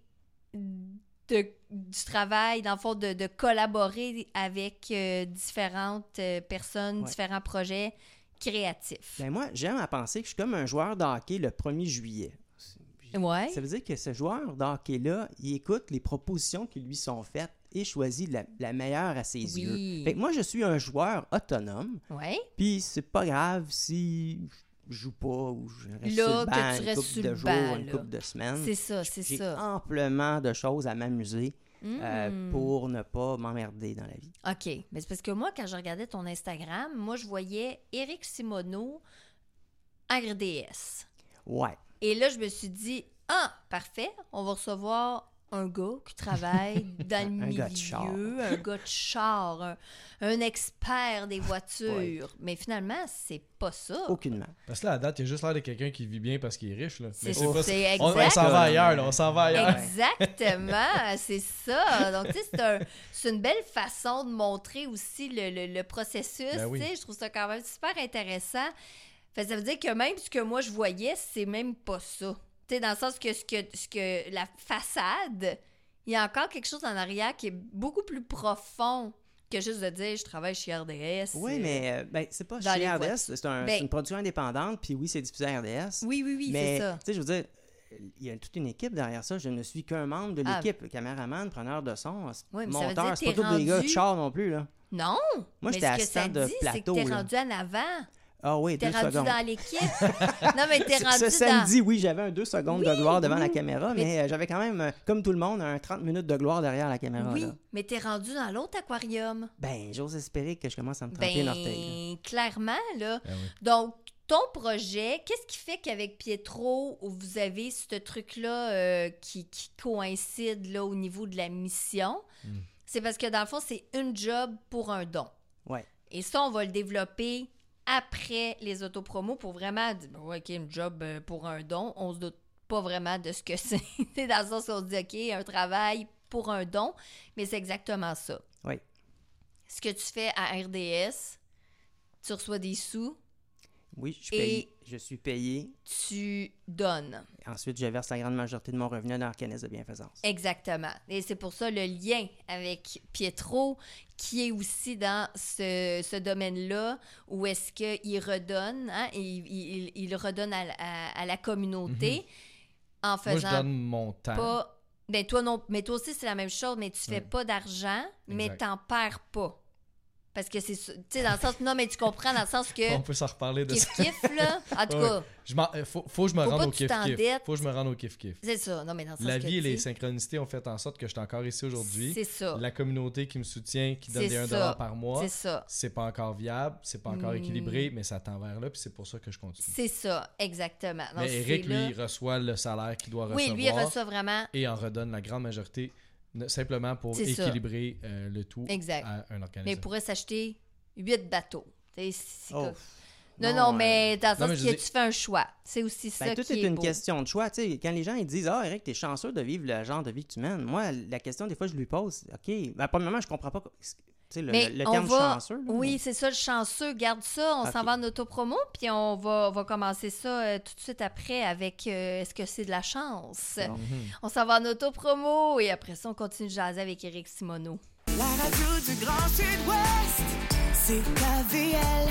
de- du travail, dans le fond, de, de collaborer avec euh, différentes euh, personnes, Ouais. différents projets créatifs. Ben moi, j'aime à penser que je suis comme un joueur de hockey le premier juillet. Ouais. Ça veut dire que ce joueur de hockey-là, il écoute les propositions qui lui sont faites et choisit la, la meilleure à ses Oui. yeux. Fait que moi, je suis un joueur autonome, Ouais. puis c'est pas grave si je joue pas ou je reste Là, sur le que banc tu une restes couple sur de le jours, banc, une là. couple de semaines. C'est ça, c'est J'ai ça. amplement de choses à m'amuser euh, Mm. pour ne pas m'emmerder dans la vie. OK. Mais c'est parce que moi, quand je regardais ton Instagram, moi, je voyais Éric Simoneau, Agri D S. Ouais. Et là, je me suis dit, ah, parfait, on va recevoir un gars qui travaille dans le Un milieu, gars de char. un gars de char, un, un expert des voitures. Ouais. Mais finalement, c'est pas ça. Aucunement. Parce que là, à date, il a juste l'air de quelqu'un qui vit bien parce qu'il est riche. Là. C'est Mais ça, pas- c'est on, on exact. s'en va ailleurs, là. On s'en va ailleurs. Exactement, c'est ça. Donc, tu sais, c'est, un- c'est une belle façon de montrer aussi le, le- le processus. Ben oui. Tu sais, je trouve ça quand même super intéressant. Fait que ça veut dire que même ce que moi je voyais, c'est même pas ça. Tu sais, dans le sens que ce que, ce que la façade il y a encore quelque chose en arrière qui est beaucoup plus profond que juste de dire je travaille chez R D S. Oui, euh, mais euh, ben, c'est pas dans chez les R D voies. S, c'est, un, Ben- c'est une production indépendante, puis oui, c'est diffusé à R D S. Oui, oui, oui, mais, c'est ça. tu sais, je veux dire, il y a toute une équipe derrière ça. Je ne suis qu'un membre de Ah. l'équipe, caméraman, preneur de son, Oui, mais ça veut monteur. dire C'est que pas t'es tous des gars de rendu- char non plus, là. Non! Moi, mais j'étais ce que assistant ça de dit, plateau, c'est que t'es là. rendu en avant. Ah oui, T'es deux rendu secondes. dans l'équipe. Non, mais t'es Ce- rendu Ce dans... samedi, oui, j'avais un deux secondes Oui, de gloire devant oui. la caméra, mais, Mais- euh, j'avais quand même, euh, comme tout le monde, un trente minutes de gloire derrière la caméra. Oui, Là. mais t'es rendu dans l'autre aquarium. Ben, j'ose espérer que je commence à me tremper les orteils. là. Ben, clairement, là. Ah oui. Donc, ton projet, qu'est-ce qui fait qu'avec Pietro, vous avez ce truc-là euh, qui, qui coïncide là, au niveau de la mission? Mm. C'est parce que, dans le fond, c'est une job pour un don. Ouais. Et ça, on va le développer après les autopromos pour vraiment dire, bon, OK, une job euh, pour un don. On se doute pas vraiment de ce que c'est. C'est dans le sens où on se dit, OK, un travail pour un don, mais c'est exactement ça. Oui. Ce que tu fais à R D S, tu reçois des sous, Oui, je, suis Et- payé. je suis payé. tu donnes. Ensuite, je verse la grande majorité de mon revenu dans l'organisme de bienfaisance. Exactement. Et c'est pour ça le lien avec Pietro, qui est aussi dans ce, ce domaine-là, où est-ce qu'il redonne, hein, il, il, il redonne à, à- à la communauté en Moi, je faisant donne mon temps. pas... Ben toi, non, mais toi aussi, c'est la même chose, mais tu fais Ouais. pas d'argent, mais Exact. t'en perds pas. Parce que c'est... ça- Tu sais, dans le sens... Non, mais tu comprends, dans le sens que... On peut s'en reparler de ça. Kiff-kiff, là. En tout Ouais. cas, Je m'en- euh, faut, faut que je me Faut rende pas au que tu kiff-kiff. t'endettes. Faut que je me rende au kiff-kiff. c'est ça. Non, mais dans le sens La que, vie et tu les sais, synchronicités ont fait en sorte que je suis encore ici aujourd'hui. C'est ça. La communauté qui me soutient, qui donne C'est des un ça. dollar par mois, C'est ça. c'est pas encore viable, c'est pas encore Mm. équilibré, mais ça tend vers là, puis c'est pour ça que je continue. C'est ça, exactement. Donc, Mais c'est Eric, là- lui, reçoit le salaire qu'il doit Oui, recevoir lui, il reçoit vraiment... et en redonne la grande majorité, ne- simplement pour C'est ça. équilibrer euh, le tout Exact. à un organisme. Mais il pourrait s'acheter huit bateaux. Tu sais, c'est Oh. comme- Non, non, Non, mais dans le non, sens mais je que dis- tu fais un choix. C'est aussi ça Ben, tout qui est est une beau. question de choix. Tu sais, quand les gens ils disent Ah, Eric, t'es chanceux de vivre le genre de vie que tu mènes. Moi, la question, des fois, je lui pose OK, ben, premièrement, je comprends pas tu sais, le, Mais le- le on terme va... chanceux. là, Oui, mais- c'est ça, le chanceux. Garde ça, on Ok. s'en va en autopromo, puis on va, on va commencer ça euh, tout de suite après avec euh, est-ce que c'est de la chance? Bon. Mhm. On s'en va en autopromo et après ça, on continue de jaser avec Éric Simoneau. La radio du Grand Sud-Ouest, c'est K V L.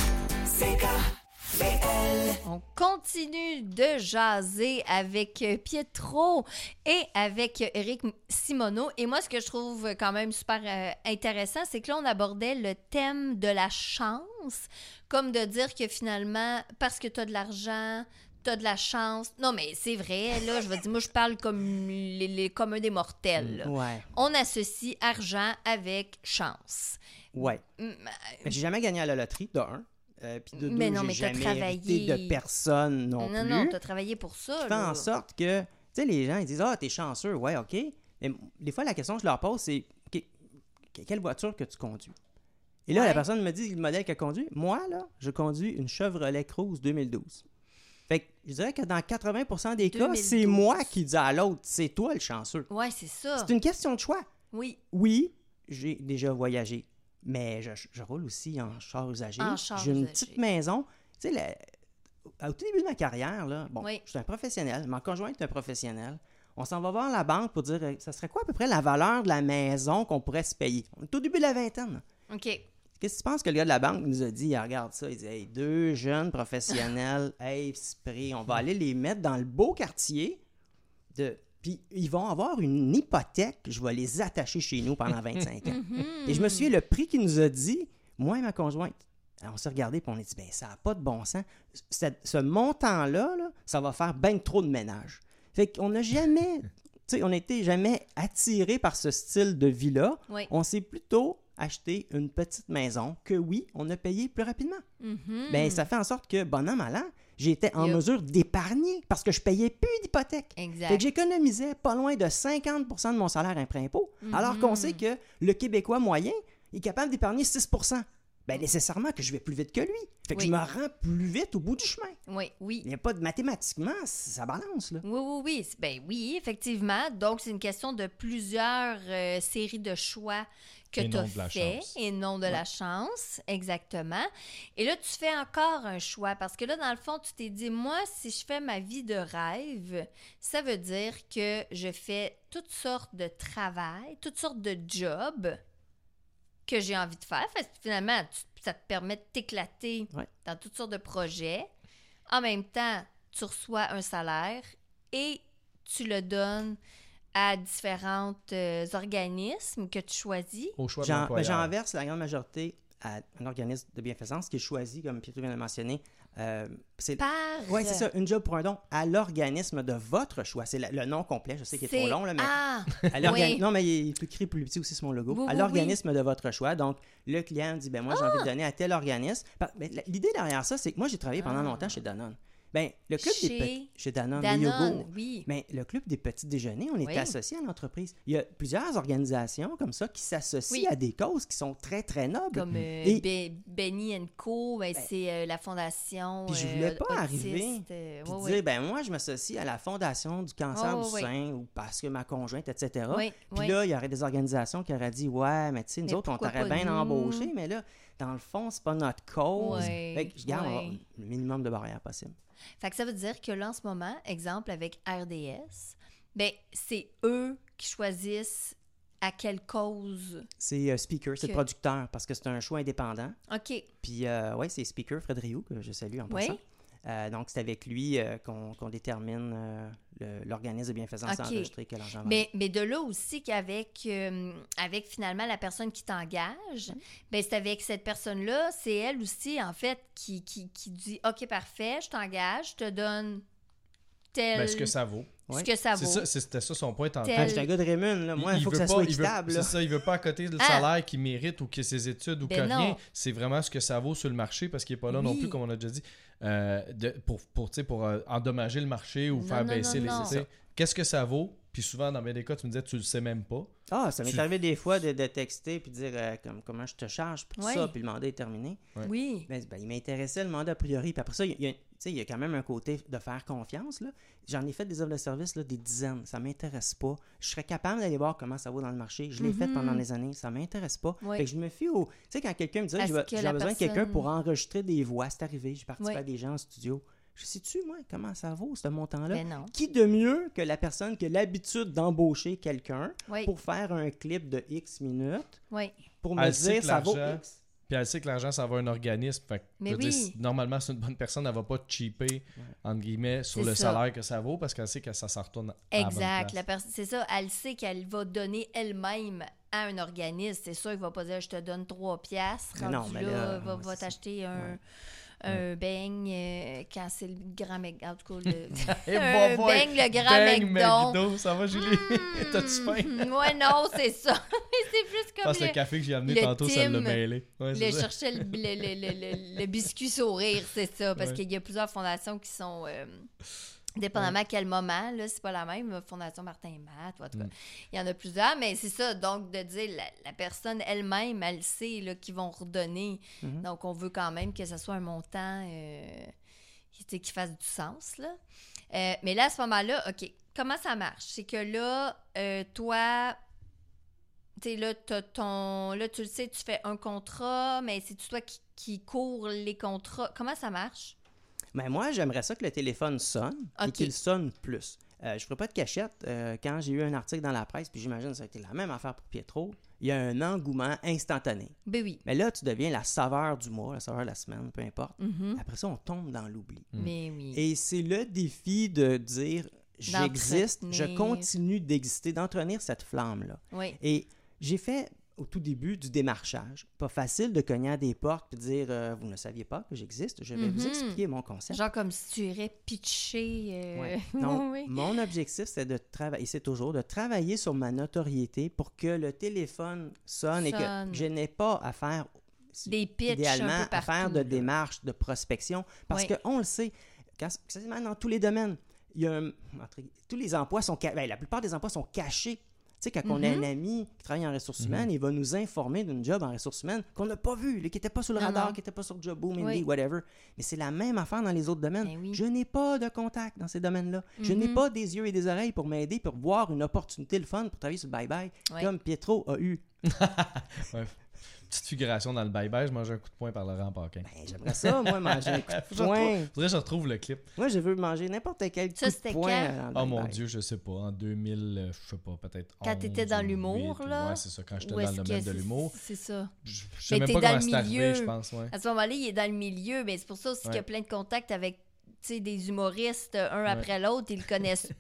C'est K V L. On continue de jaser avec euh, Pietro et avec euh, Éric Simoneau. Et moi, ce que je trouve quand même super euh, intéressant, c'est que là, on abordait le thème de la chance, comme de dire que finalement, parce que tu as de l'argent, tu as de la chance. Non, mais c'est vrai, là, je veux dire, moi, je parle comme les, les communs des mortels. là. Ouais, On associe argent avec chance. ouais. Mm, Mais j'ai jamais gagné à la loterie, de un. Euh, puis de deux, Mais non, j'ai mais t'as jamais travaillé. hérité de personne non, Non, plus. non, tu as travaillé pour ça. qui fait là. en sorte que, tu sais, les gens, ils disent Ah, t'es chanceux, ouais, OK. Mais des fois, la question que je leur pose, c'est OK, que- quelle voiture que tu conduis? Et là, Ouais. la personne me dit le modèle qu'elle conduit. Moi, là, je conduis une Chevrolet Cruze deux mille douze. Fait que je dirais que dans quatre-vingts pour cent des cas, deux mille c'est douze. moi qui dis à l'autre, c'est toi le chanceux. Ouais, c'est ça. C'est une question de choix. Oui, Oui, j'ai déjà voyagé, mais je, je roule aussi en char usagé. En char J'ai une usagé. petite maison. Tu sais, la- au tout début de ma carrière, là, bon, Oui. je suis un professionnel, ma conjointe est un professionnel. On s'en va voir la banque pour dire, euh, ça serait quoi à peu près la valeur de la maison qu'on pourrait se payer? On est au début de la vingtaine. OK. Qu'est-ce que tu penses que le gars de la banque nous a dit? Il regarde ça, il dit, hey, deux jeunes professionnels, hey, spray, on va aller les mettre dans le beau quartier de... Puis ils vont avoir une hypothèque, je vais les attacher chez nous pendant vingt-cinq ans. Et je me souviens, le prix qu'il nous a dit, moi et ma conjointe, alors, on s'est regardé et on a dit, ben ça n'a pas de bon sens. Cette- ce montant-là, là, ça va faire bien trop de ménage. Fait qu'on n'a jamais, tu sais, on n'était jamais attiré par ce style de vie-là. Oui. On s'est plutôt acheté une petite maison que, oui, on a payé plus rapidement. Mhm. Ben ça fait en sorte que, bon an, mal an, j'étais en Yup. mesure d'épargner parce que je payais plus d'hypothèque. Exact. Fait que j'économisais pas loin de cinquante pour cent de mon salaire après-impôt, Mhm. alors qu'on sait que le Québécois moyen est capable d'épargner six pour cent. Ben nécessairement que je vais plus vite que lui. Fait que Oui. je me rends plus vite au bout du chemin. Oui, oui. Il n'y a pas de mathématiquement, ça balance, là. Oui, oui, oui. C'est- Ben oui, effectivement. Donc, c'est une question de plusieurs euh, séries de choix que Et tu non as de la fait chance. et non de Ouais. la chance, exactement. Et là, tu fais encore un choix parce que là, dans le fond, tu t'es dit, moi, si je fais ma vie de rêve, ça veut dire que je fais toutes sortes de travail, toutes sortes de jobs que j'ai envie de faire. Fait que finalement, tu- ça te permet de t'éclater Ouais. dans toutes sortes de projets. En même temps, tu reçois un salaire et tu le donnes à différents euh, organismes que tu choisis. Au choix de J'en, ben, l'employeur. j'en verse la grande majorité à un organisme de bienfaisance qui est choisi, comme Pietro vient de le mentionner. Euh, c'est, Par... ouais, c'est ça, une job pour un don à l'organisme de votre choix. C'est la- le nom complet, je sais qu'il est trop C'est- long, là, mais Ah! à l'organi- oui. non, mais il est écrit plus petit aussi sur mon logo. Oui, à oui, l'organisme de votre choix. Donc, le client dit, ben moi, j'ai Ah! envie de donner à tel organisme. Par- ben, la- l'idée derrière ça, c'est que moi, j'ai travaillé pendant Ah. longtemps chez Danone. Ben, le club Chez des petits... Chez Danone, les Danone, yogourts. oui. Mais le club des petits déjeuners, on est Oui. associé à l'entreprise. Il y a plusieurs organisations comme ça qui s'associent Oui. à des causes qui sont très, très nobles. Comme euh, Et- Be- Benny and Co, ben, c'est euh, la fondation Puis je euh, voulais pas autiste, arriver euh, Puis ouais, dire, ouais. ben moi, je m'associe à la fondation du cancer Oh, du oui. sein ou parce que ma conjointe, et cetera. Oui, Puis oui. là, il y aurait des organisations qui auraient dit, ouais, mais tu sais, nous Mais autres, on pourquoi t'aurait pas bien nous? embauché, mais là, dans le fond, c'est pas notre cause. Ouais, Fait que, je garde ouais. le minimum de barrières possible. Fait que ça veut dire que là, en ce moment, exemple avec R D S, ben, c'est eux qui choisissent à quelle cause. C'est euh, Speaker, c'est Que- le producteur, parce que c'est un choix indépendant. OK. Puis, euh, ouais, c'est Speaker, Fred Rioux, que je salue en Oui. passant. Euh, donc, c'est avec lui euh, qu'on, qu'on détermine euh, le- l'organisme de bienfaisance Ok. enregistré que l'argent va Mais, mais de là aussi qu'avec euh, avec finalement la personne qui t'engage, ben c'est avec cette personne-là, c'est elle aussi, en fait, qui, qui, qui dit « OK, parfait, je t'engage, je te donne tel... Ben, ce que ça vaut. ce Ouais. que ça C'est vaut. ça, c'est- c'était ça son point tantôt. Tel- Ah, j'étais un gars de Raymond, là. Moi, il, faut que veut ça pas- soit il veut- équitable. là. C'est ça, il veut pas à côté le Ah! salaire qu'il mérite ou que ses études ou Ben que non. rien. C'est vraiment ce que ça vaut sur le marché parce qu'il est pas là non Oui. plus, comme on a déjà dit, euh, de- pour, pour, tu sais, pour euh, endommager le marché ou Non, faire non, baisser non, les... non. tu sais, Qu'est-ce que ça vaut? Puis souvent, dans bien des cas, tu me disais, tu le sais même pas. Ah, ça m'est Tu- arrivé des fois de, de texter puis de dire euh, comme, comment je te charge pour Ouais. ça, puis le mandat est terminé. Oui. Ben, ben, il m'intéressait le mandat a priori. Puis après ça, il y a, tu sais, il y a quand même un côté de faire confiance. Là. J'en ai fait des offres de service, là, des dizaines. Ça m'intéresse pas. Je serais capable d'aller voir comment ça vaut dans le marché. Je l'ai fait Mhm. pendant des années. Ça m'intéresse pas. Oui. Fait que je me fie au... Tu sais, quand quelqu'un me dit Est-ce j'ai que j'ai la besoin de quelqu'un personne- pour enregistrer des voix, c'est arrivé. J'ai participé Oui. à des gens en studio. Je sais-tu, moi, comment ça vaut, ce montant-là? Ben non. Qui de mieux que la personne qui a l'habitude d'embaucher quelqu'un Oui. pour faire un clip de X minutes Oui. pour me Elle sait dire que ça vaut l'argent- X? Puis elle sait que l'argent, ça va à un organisme. Fait que, Mais je veux dire, oui. si- normalement, c'est une bonne personne, elle va pas te cheaper, entre guillemets, sur C'est le ça. salaire que ça vaut parce qu'elle sait que ça s'en retourne à la bonne Exact. place. La pers- c'est ça. Elle sait qu'elle va donner elle-même à un organisme. C'est sûr qu'il va pas dire je te donne trois piastres. Mais Rendu non, mais là, là, va, ouais, va c'est- t'acheter un, ouais. un beigne euh, quand c'est le grand Mc... En tout cas, le... Eh, un bon boy, beigne, le grand bang, McDo. McDo. Ça va, Julie? T'as-tu faim? Mm, ouais, non, c'est ça. c'est plus Je comme pense que le... le café que j'ai amené le tantôt, ça l'a Tim, mêlé. Ouais, c'est le ça. chercher le, le, le, le, le- le biscuit sourire, c'est ça. Parce Ouais. qu'il y a plusieurs fondations qui sont... euh, dépendamment à quel moment, là, c'est pas la même. Fondation Martin Matt, ou en tout cas, Mm. il y en a plusieurs, mais c'est ça. Donc, de dire, la, la personne elle-même, elle sait là, qu'ils vont redonner. Mhm. Donc, on veut quand même que ce soit un montant euh, qui, tu sais, qui fasse du sens, là. Euh, mais là, à ce moment-là, OK, comment ça marche? C'est que là, euh, toi... Tu sais, là, t'as ton... là, tu le sais, tu fais un contrat, mais c'est toi qui, qui cours les contrats. Comment ça marche? Mais moi, j'aimerais ça que le téléphone sonne et Ok. qu'il sonne plus. Euh, je ne ferai pas de cachette. Euh, quand j'ai eu un article dans la presse, puis j'imagine que ça a été la même affaire pour Pietro, il y a un engouement instantané. Ben oui. Mais là, tu deviens la saveur du mois, la saveur de la semaine, peu importe. Mhm. Après ça, on tombe dans l'oubli. Mm. Mais oui. Et c'est le défi de dire j'existe, je D'entretenir. continue d'exister, d'entretenir cette flamme-là. Oui. Et j'ai fait au tout début du démarchage. Pas facile de cogner à des portes et de dire euh, vous ne saviez pas que j'existe, je vais vous Mhm. expliquer mon concept. Genre comme si tu irais pitcher. euh, Ouais. Donc, oui. mon objectif, c'est de travailler, c'est toujours de travailler sur ma notoriété pour que le téléphone sonne, et Sonne. que je n'ai pas à faire, Des pitchs idéalement, un peu à faire partout, de là. démarches de prospection. Parce Oui. qu'on le sait, quand- quasiment dans tous les domaines, il y a un- entre- tous les emplois sont ca- ben, la plupart des emplois sont cachés. Tu sais, quand on a Mhm. un ami qui travaille en ressources Mhm. humaines, il va nous informer d'une job en ressources humaines qu'on n'a pas vu, là, qui n'était pas sur le Non, radar, non. qui n'était pas sur Jobboom, Indeed, Oui. whatever. Mais c'est la même affaire dans les autres domaines. Ben oui. Je n'ai pas de contact dans ces domaines-là. Je n'ai Mhm. pas des yeux et des oreilles pour m'aider, pour voir une opportunité le fun pour travailler sur le bye-bye, Ouais. comme Pietro a eu Ouais. Petite figuration dans le bye-bye, je mange un coup de poing par Laurent Paquin. Ben, j'aimerais ça, moi, manger un coup de Je retrouve- poing. Faudrait que je retrouve le clip. Moi, je veux manger n'importe quel Ça, coup c'était de poing. quand? euh, dans le Oh mon bye-bye. Dieu, je sais pas. En deux mille, euh, je sais pas, peut-être Quand t'étais onze dans ou l'humour, huit, ou- là? Ouais, c'est ça, quand j'étais Ou dans est-ce le que domaine de c'est- l'humour. C'est ça. Je je sais Mais même t'es pas dans comment le c'est arrivé, milieu. je pense. Ouais. À ce moment-là, il est dans le milieu, mais c'est pour ça aussi qu'il y a Ouais. plein de contacts avec tu sais, des humoristes, un Ouais. après l'autre. Ils le connaissent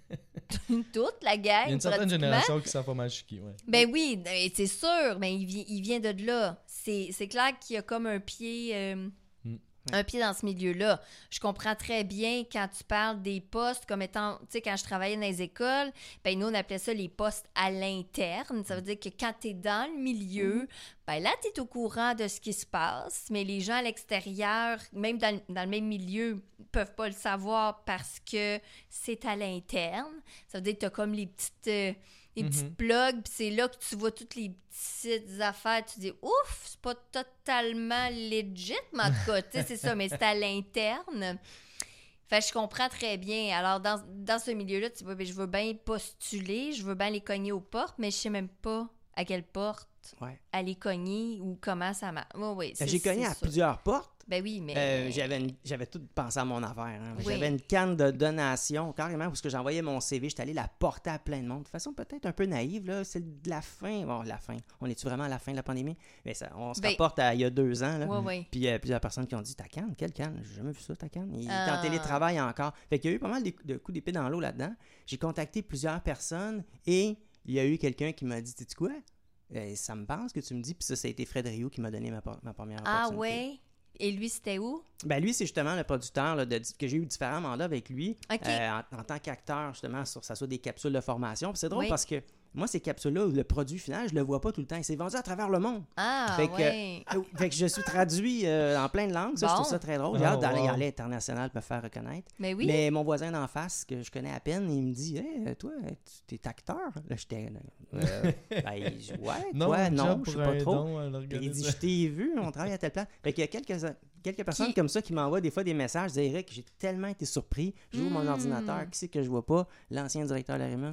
toute la gang. Il y a une certaine pratiquement. génération qui s'en pas mal chiquer. Ouais. Ben oui, ben, c'est sûr, mais il, vi- il vient de là. C'est, c'est clair qu'il y a comme un pied, euh, Mm. un pied dans ce milieu-là. Je comprends très bien quand tu parles des postes comme étant, tu sais, quand je travaillais dans les écoles, ben nous, on appelait ça les postes à l'interne. Ça veut dire que quand tu es dans le milieu, ben là, tu es au courant de ce qui se passe, mais les gens à l'extérieur, même dans, le- dans le même milieu, peuvent pas le savoir parce que c'est à l'interne. Ça veut dire que tu as comme les petites... euh, les Mhm. petites plugs, puis c'est là que tu vois toutes les petites affaires. Tu dis, ouf, c'est pas totalement legit, mais en tout cas, tu sais, c'est ça, mais c'est à l'interne. Fait que je comprends très bien. Alors, dans, dans ce milieu-là, tu vois, ben, je veux bien postuler, je veux bien les cogner aux portes, mais je sais même pas à quelle porte Ouais. aller cogner ou comment ça marche. Oui, oui, Ben, J'ai cogné à plusieurs portes. Ben oui, mais... Euh, j'avais, une- j'avais tout pensé à mon affaire. hein. Oui. J'avais une canne de donation, carrément, où ce que j'envoyais mon C V, j'étais allé la porter à plein de monde. De façon peut-être un peu naïve, là, c'est de la fin. Bon, la fin. On est-tu vraiment à la fin de la pandémie? Mais ça, on se Ben- rapporte à il y a deux ans. Là. Oui, oui. Puis il y a plusieurs personnes qui ont dit, ta canne, quelle canne? J'ai jamais vu ça, ta canne. Il est Ah. en télétravail encore. Fait qu'il y a eu pas mal de, de coups d'épée dans l'eau là-dedans. J'ai contacté plusieurs personnes et il y a eu quelqu'un qui m'a dit, sais-tu quoi? Euh, ça me parle ce que tu me dis. Puis ça, ça a été Fred Rio qui m'a donné ma, por- ma première Ah opportunité. ouais? Et lui, c'était où? Ben lui, c'est justement le producteur là, de, que j'ai eu différents mandats avec lui OK. euh, en, en tant qu'acteur, justement, sur ça soit des capsules de formation. Puis c'est drôle Oui. parce que moi, ces capsules-là, le produit final, je le vois pas tout le temps. Il s'est vendu à travers le monde. Ah, Fait que- ouais. Euh, Fait que je suis traduit euh, en plein de langues. Ça, je Bon. trouve ça très drôle. J'ai Oh, hâte d'aller wow. à l'international me faire reconnaître. Mais oui. Mais mon voisin d'en face, que je connais à peine, il me dit Hey, toi, tu es acteur? Là, j'étais. Euh, ben, il dit, ouais, Non, toi, un non, job je sais pour pas un trop. don à Puis il l'organisme. dit, je t'ai vu, on travaille à telle place. Fait qu'il y a quelques, quelques personnes Qui- comme ça qui m'envoient des fois des messages. Ils disent, Eric, j'ai tellement été surpris. J'ouvre mon Hmm. ordinateur. Qui c'est que je vois pas? L'ancien directeur de la Raymond.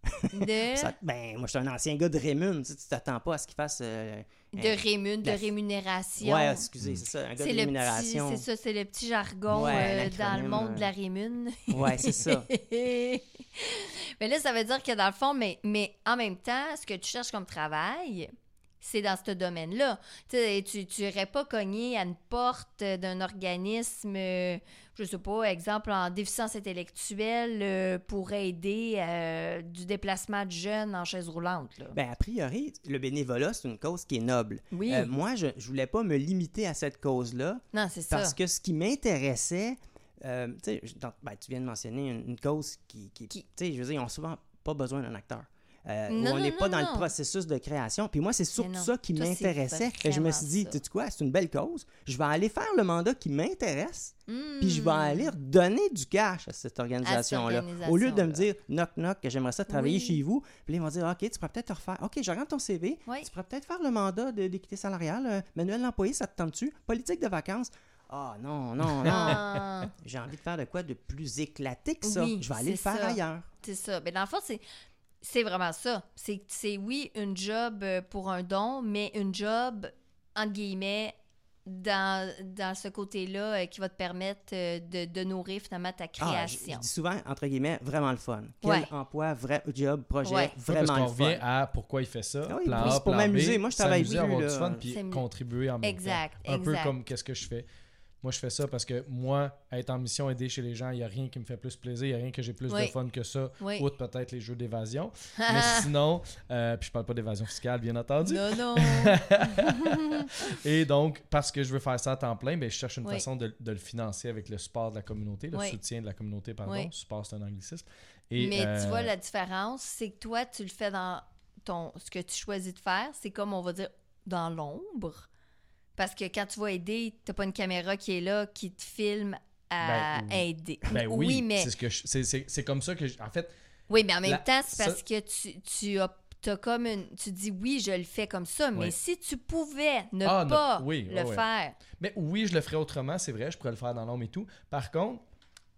De, Ça- ben, moi, je suis un ancien gars de Raymond. Tu sais, tu t'attends pas à ce qu'il fasse. euh, de, euh, rémun, de la- rémunération. Ouais, excusez, c'est ça, un gars C'est de le petit, rémunération. c'est ça, c'est le petit jargon Ouais, euh, l'acronyme, dans le monde euh. de la rémune. Ouais, c'est ça. Mais là, ça veut dire que dans le fond, mais, mais en même temps, ce que tu cherches comme travail, c'est dans ce domaine-là. Tu sais, tu tu irais pas cogner à une porte d'un organisme, euh, je sais pas, exemple en déficience intellectuelle euh, pour aider euh, du déplacement de jeunes en chaise roulante. Là. Ben, a priori, le bénévolat, c'est une cause qui est noble. Oui. Euh, moi, je ne voulais pas me limiter à cette cause-là Non, c'est ça. parce que ce qui m'intéressait, euh, tu sais, je- dans- ben, tu viens de mentionner une, une cause qui, qui, Qui- tu sais, je veux dire, ils n'ont souvent pas besoin d'un acteur. Euh, Non, où on non, n'est pas non, dans non. le processus de création. Puis moi, c'est surtout non. ça qui Toi, c'est m'intéressait. Fait que je me suis dit, vraiment tu sais quoi, c'est une belle cause. Je vais aller faire le mandat qui m'intéresse, Hmm. puis je vais aller redonner du cash à cette organisation-là. Au lieu de me dire, knock knock, que j'aimerais ça travailler Oui. chez vous, puis là, ils vont dire, OK, tu pourrais peut-être te refaire. OK, je regarde ton C V. Oui. Tu pourrais peut-être faire le mandat de- d'équité salariale. euh, manuel d'employé, ça te tente-tu? Politique de vacances. Ah non, non, non. Ah, J'ai envie de faire de quoi de plus éclaté que ça. Oui, je vais aller le c'est faire ça. ailleurs. c'est ça. Mais dans le fond, c'est, c'est vraiment ça. C'est, c'est oui, une job euh, pour un don, mais une job, entre guillemets, dans, dans ce côté-là euh, qui va te permettre euh, de, de nourrir finalement ta Ah, je, création. je dis souvent, entre guillemets, vraiment le fun. Quel Ouais. emploi, vrai job, projet, Ouais. Ouais, parce vraiment qu'on le fun. revient à pourquoi il fait ça. Ah oui, plan c'est A, pour plan m'amuser. B, Moi, je travaille s'amuser, plus, avoir là. du fun, puis C'est mieux. contribuer en même Exact, temps. Un peu exact. comme qu'est-ce que je fais. Moi, je fais ça parce que moi, être en mission, aider chez les gens, il n'y a rien qui me fait plus plaisir, il n'y a rien que j'ai plus Oui. de fun que ça, Oui. outre peut-être les jeux d'évasion. Mais sinon, euh, puis je parle pas d'évasion fiscale, bien entendu. Non, non. Et donc, parce que je veux faire ça à temps plein, ben, je cherche une Oui. façon de, de le financer avec le support de la communauté, le Oui. soutien de la communauté, pardon. Oui. Support, c'est un anglicisme. Et, Mais euh, tu vois, la différence, c'est que toi, tu le fais dans ton ce que tu choisis de faire, c'est comme on va dire dans l'ombre. Parce que quand tu vas aider, t'as pas une caméra qui est là, qui te filme à Ben, oui. aider. Ben oui, mais c'est, ce que je- c'est, c'est, c'est comme ça que, je- en fait, oui, mais en même La- temps, c'est ça- parce que tu, tu as t'as comme une, tu dis oui, je le fais comme ça, mais Oui. si tu pouvais ne Ah, ne- pas oui, le ouais, ouais. faire, mais oui, je le ferais autrement, c'est vrai, je pourrais le faire dans l'ombre et tout. Par contre,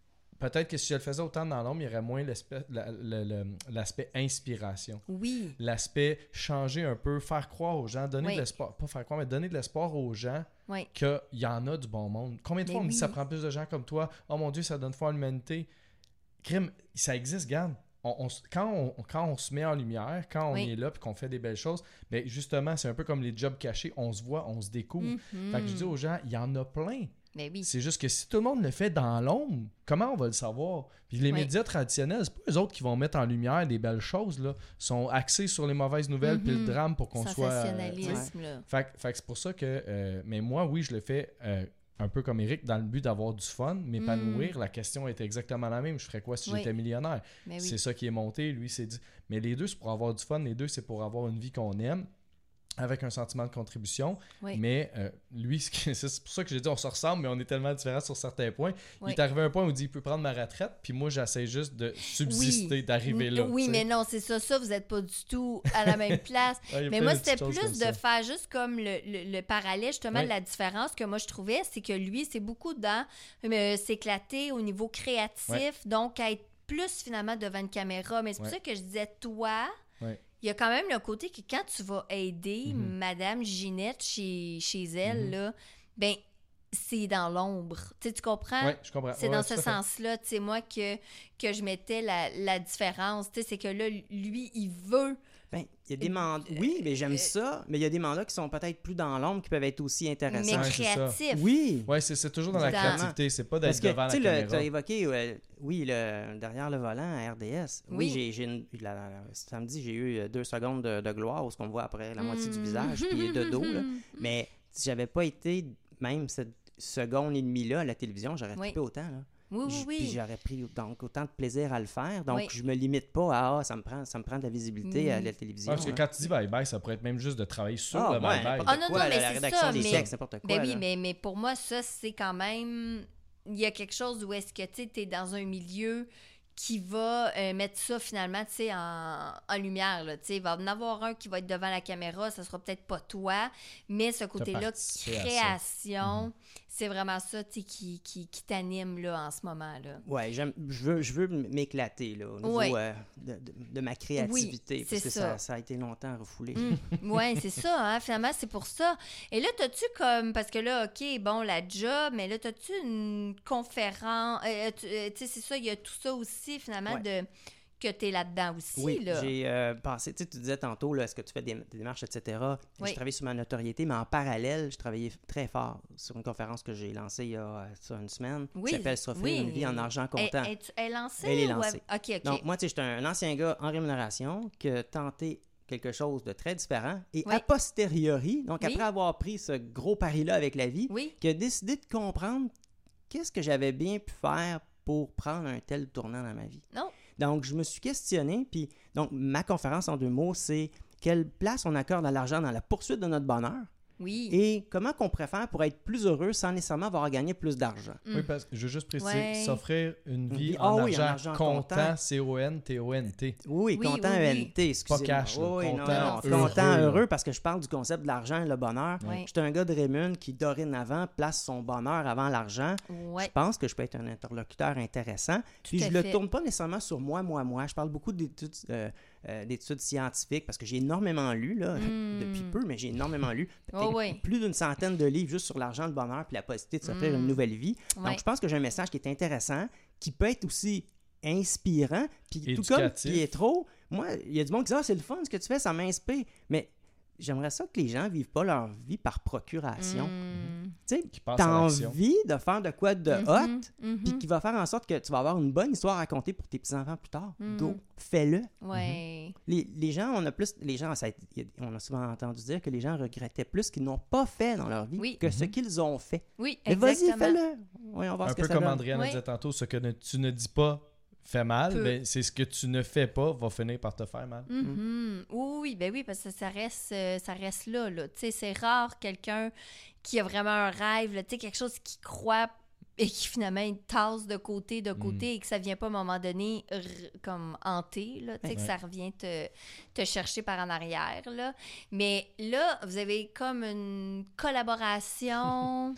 peut-être que si je le faisais autant dans l'ombre, il y aurait moins l'aspect, la- le- le- l'aspect inspiration. Oui. L'aspect changer un peu, faire croire aux gens, donner Oui. de l'espoir, pas faire croire, mais donner de l'espoir aux gens Oui. qu'il y en a du bon monde. Combien de Mais fois on me dit oui. ça prend plus de gens comme toi? Oh mon Dieu, ça donne foi à l'humanité. Crime, ça existe, regarde. On, on s- quand, on, quand on se met en lumière, quand on Oui. est là et qu'on fait des belles choses, ben justement, c'est un peu comme les jobs cachés. On se voit, on se découvre. Mhm. Fait que je dis aux gens, il y en a plein. Ben oui. C'est juste que si tout le monde le fait dans l'ombre, comment on va le savoir? Puis les Oui. médias traditionnels, c'est pas eux autres qui vont mettre en lumière des belles choses, là. Ils sont axés sur les mauvaises nouvelles puis le Mhm. drame pour qu'on soit... euh, tu sais. Sensationnalisme, là. Fait, que- fait que c'est pour ça que... euh, mais moi, oui, je le fais euh, un peu comme Eric, dans le but d'avoir du fun, m'épanouir. La question était exactement la même. Je ferais quoi si Mm. Oui. j'étais millionnaire? Ben oui. C'est ça qui est monté. Lui, c'est dit... Mais les deux, c'est pour avoir du fun. Les deux, c'est pour avoir une vie qu'on aime, avec un sentiment de contribution. Oui. Mais euh, lui, ce qui- c'est pour ça que j'ai dit on se ressemble, mais on est tellement différents sur certains points. Oui. Il est arrivé à un point où il dit il peut prendre ma retraite, puis moi, j'essaie juste de subsister, Oui. d'arriver là. Oui, tu sais. mais non, c'est ça. Ça, vous n'êtes pas du tout à la même place. Ah, il y a Mais plein moi, de c'était petites choses plus comme de ça. faire juste comme le, le, le parallèle, justement, Ouais. de la différence que moi, je trouvais, c'est que lui, c'est beaucoup dans euh, s'éclater au niveau créatif, Ouais. donc à être plus, finalement, devant une caméra. Mais c'est pour Ouais. ça que je disais, toi... Ouais. Il y a quand même le côté que quand tu vas aider Mhm. Madame Ginette chez, chez elle, Mhm. là, ben, c'est dans l'ombre. Tu sais, tu comprends? Ouais, je comprends. C'est Ouais, dans tout ce à fait. sens-là, tu sais, moi, que, que je mettais la, la différence. Tu sais, c'est que là, lui, il veut. Ben, il y a des mandats. Oui, mais j'aime ça, mais il y a des mandats qui sont peut-être plus dans l'ombre qui peuvent être aussi Mais intéressants. Ouais, c'est ça. créatif. Oui. Ouais, c'est, c'est toujours dans la Exactement. créativité, c'est pas Parce d'être que, devant tu sais, la tu as caméra. évoqué, euh, oui, le, derrière le volant à R D S. Oui, Oui. j'ai, j'ai une- la- la- la- samedi, j'ai eu euh, deux secondes de, de gloire où ce qu'on voit après la moitié du Mm. visage, puis de dos. Là. Mais si j'avais pas été même cette seconde et demie-là à la télévision, j'aurais Oui. trippé autant. Là. Oui, oui, J- oui. Puis j'aurais pris donc autant de plaisir à le faire. Donc, Oui. je me limite pas à ah, ça me prend, ça me prend de la visibilité Mm. à la télévision. Ouais, parce que hein. quand tu dis bye-bye, ça pourrait être même juste de travailler sur Ah, le ouais, bye-bye. n'importe Ah, non, quoi, non, la, mais la c'est rédaction ça, des mais- textes, n'importe quoi. Ben oui, là. mais, mais pour moi, ça, c'est quand même... Il y a quelque chose où est-ce que, tu es dans un milieu qui va euh, mettre ça, finalement, tu sais, en, en lumière, là. Tu sais, il va en avoir un qui va être devant la caméra, ça sera peut-être pas toi, mais ce côté-là, participé à ça. création, c'est vraiment ça, tu sais, qui, qui, qui t'anime, là, en ce moment, là. Ouais, j'aime, je veux, je veux m'éclater là, au niveau Ouais. euh, de, de- de ma créativité, Oui, parce c'est que ça. ça, ça a été longtemps refoulé. Mm. Ouais, c'est ça, hein, finalement, c'est pour ça. Et là, t'as-tu comme, parce que là, OK, bon, la job, mais là, t'as-tu une conférence, euh, tu euh, tu sais, c'est ça, il y a tout ça aussi, finalement, Ouais. de que t'es là-dedans aussi, Oui, là. j'ai euh, passé, tu sais, tu disais tantôt, là, est-ce que tu fais des, des démarches, et cetera. Oui. J'ai travaillé sur ma notoriété, mais en parallèle, je travaillais très fort sur une conférence que j'ai lancée il y a euh, ça, une semaine, Oui, qui s'appelle S'offrir oui. une vie en argent Elle, comptant. elle, elle est lancée? Elle est ou lancée. OK, OK. Donc, moi, tu sais, j'étais un ancien gars en rémunération qui a tenté quelque chose de très différent et Oui. a posteriori, donc Oui. après avoir pris ce gros pari-là avec la vie, Oui, qui a décidé de comprendre qu'est-ce que j'avais bien pu faire pour prendre un tel tournant dans ma vie. non. Donc, je me suis questionné, puis donc ma conférence en deux mots, c'est quelle place on accorde à l'argent dans la poursuite de notre bonheur Oui. et comment qu'on préfère pour être plus heureux sans nécessairement avoir à gagner plus d'argent. Mm. Oui, parce que je veux juste préciser, Ouais. s'offrir une Une vie vie- en, ah oui, en argent argent comptant, comptant. C O N T O N T. Oui, Oui, content oui, oui. E N T, excusez-moi. cash, là, Oui, non, content, non, heureux, content, là. heureux, parce que je parle du concept de l'argent et le bonheur. Oui. Je suis un gars de Raymond qui, dorénavant, place son bonheur avant l'argent. Ouais. Je pense que je peux être un interlocuteur intéressant. Puis à je le fait. tourne pas nécessairement sur moi, moi, moi. Je parle beaucoup d'études, euh, euh, d'études scientifiques parce que j'ai énormément lu, là, Mm. depuis peu, mais j'ai énormément lu. Peut-être Oh, oui. plus d'une centaine de livres juste sur l'argent, le bonheur puis la possibilité de s'offrir Mm. une nouvelle vie. Ouais. Donc, je pense que j'ai un message qui est intéressant, qui peut être aussi inspirant. Puis tout comme Éducatif. Pietro, moi, il y a du monde qui dit « Ah, c'est le fun ce que tu fais, ça m'inspire. » Mais j'aimerais ça que les gens vivent pas leur vie par procuration. Mm. Tu sais, Qui passe t'as à l'action. envie de faire de quoi de Mhm, hot, mhm. puis qui va faire en sorte que tu vas avoir une bonne histoire à raconter pour tes petits-enfants plus tard. Mhm. Go, fais-le. Ouais. Les, les gens, on a plus, les gens, ça a été- y a- on a souvent entendu dire que les gens regrettaient plus ce qu'ils n'ont pas fait dans leur vie Oui. que ce qu'ils ont fait. Oui, Mais vas-y, exactement. fais-le. Voyons voir Un ce que peu ça comme donne. Andréane Oui. disait tantôt, ce que ne- tu ne dis pas fait mal, Peu. ben, c'est ce que tu ne fais pas va finir par te faire mal. Mhm. Oui, oui, ben oui, parce que ça reste, euh, ça reste là, là. Tu sais, c'est rare quelqu'un qui a vraiment un rêve, là, tu sais, quelque chose qui croit et qui finalement il tasse de côté, de côté, et que ça vient pas à un moment donné r- comme hanter, là, tu sais, que Ouais. ça revient te, te chercher par en arrière, là. Mais là, vous avez comme une collaboration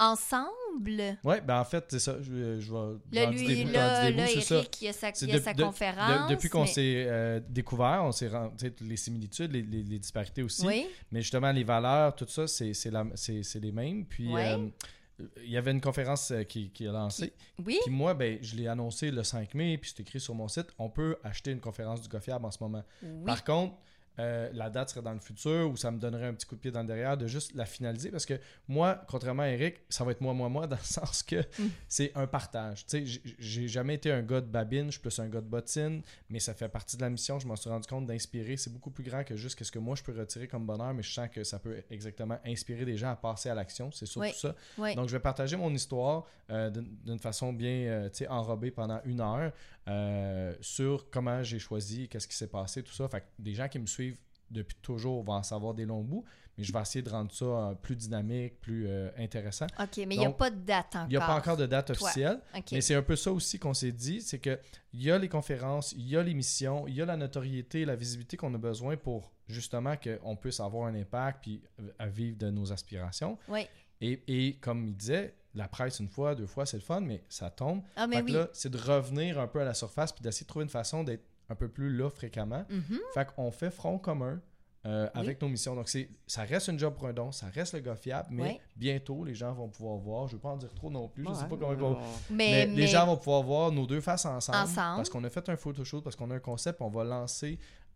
ensemble? Oui, ben en fait, c'est ça. Je, je vais. Là, j'en dis lui, des bouts, là, j'en dis des là bouts, c'est ça. Eric, il a sa, C'est il a de- sa de- conférence. de- depuis qu'on mais- s'est euh, découvert, on s'est rendu, tu sais, les similitudes, les, les- les disparités aussi. Oui, Mais justement, les valeurs, tout ça, c'est, c'est, la- c'est, c'est les mêmes. Puis, Ouais. euh, il y avait une conférence euh, qui, qui a lancé. oui. Puis moi, ben, je l'ai annoncé le cinq mai, puis c'est écrit sur mon site. On peut acheter une conférence du GoFiable en ce moment. oui. Par contre, euh, la date serait dans le futur où ça me donnerait un petit coup de pied dans le derrière de juste la finaliser parce que moi, contrairement à Eric, ça va être moi, moi, moi dans le sens que Mm. c'est un partage. Tu sais, j- j'ai jamais été un gars de babine, je suis plus un gars de bottine, mais ça fait partie de la mission. Je m'en suis rendu compte d'inspirer. C'est beaucoup plus grand que juste ce que moi je peux retirer comme bonheur, mais je sens que ça peut exactement inspirer des gens à passer à l'action. C'est surtout Oui. ça. Oui. Donc, je vais partager mon histoire euh, d'une d'une façon bien euh, tu sais, enrobée pendant une heure euh, sur comment j'ai choisi, qu'est-ce qui s'est passé, tout ça. Fait que des gens qui me suivent depuis toujours vont en savoir des longs bouts, mais je vais essayer de rendre ça euh, plus dynamique, plus euh, intéressant. OK, mais il n'y a Donc, pas de date encore. Il n'y a pas encore de date Toi. officielle, OK. mais c'est un peu ça aussi qu'on s'est dit, c'est que il y a les conférences, il y a les missions, il y a la notoriété, la visibilité qu'on a besoin pour justement qu'on puisse avoir un impact puis à vivre de nos aspirations. Oui. Et, et comme il disait, la presse une fois, deux fois, c'est le fun, mais ça tombe. Ah, mais Fait que oui. là, c'est de revenir un peu à la surface puis d'essayer de trouver une façon d'être un peu plus là fréquemment. Mhm. Fait qu'on fait front commun euh, Oui. avec nos missions. Donc, c'est, ça reste une job pour un don, ça reste le gars fiable, mais Ouais. bientôt, les gens vont pouvoir voir. Je ne veux pas en dire trop non plus, je ne sais Ouais, pas comment... ouais, qu'on- ouais. Mais, Mais, les mais- gens vont pouvoir voir nos deux faces ensemble, Ensemble. parce qu'on a fait un photoshoot, parce qu'on a un concept, on va lancer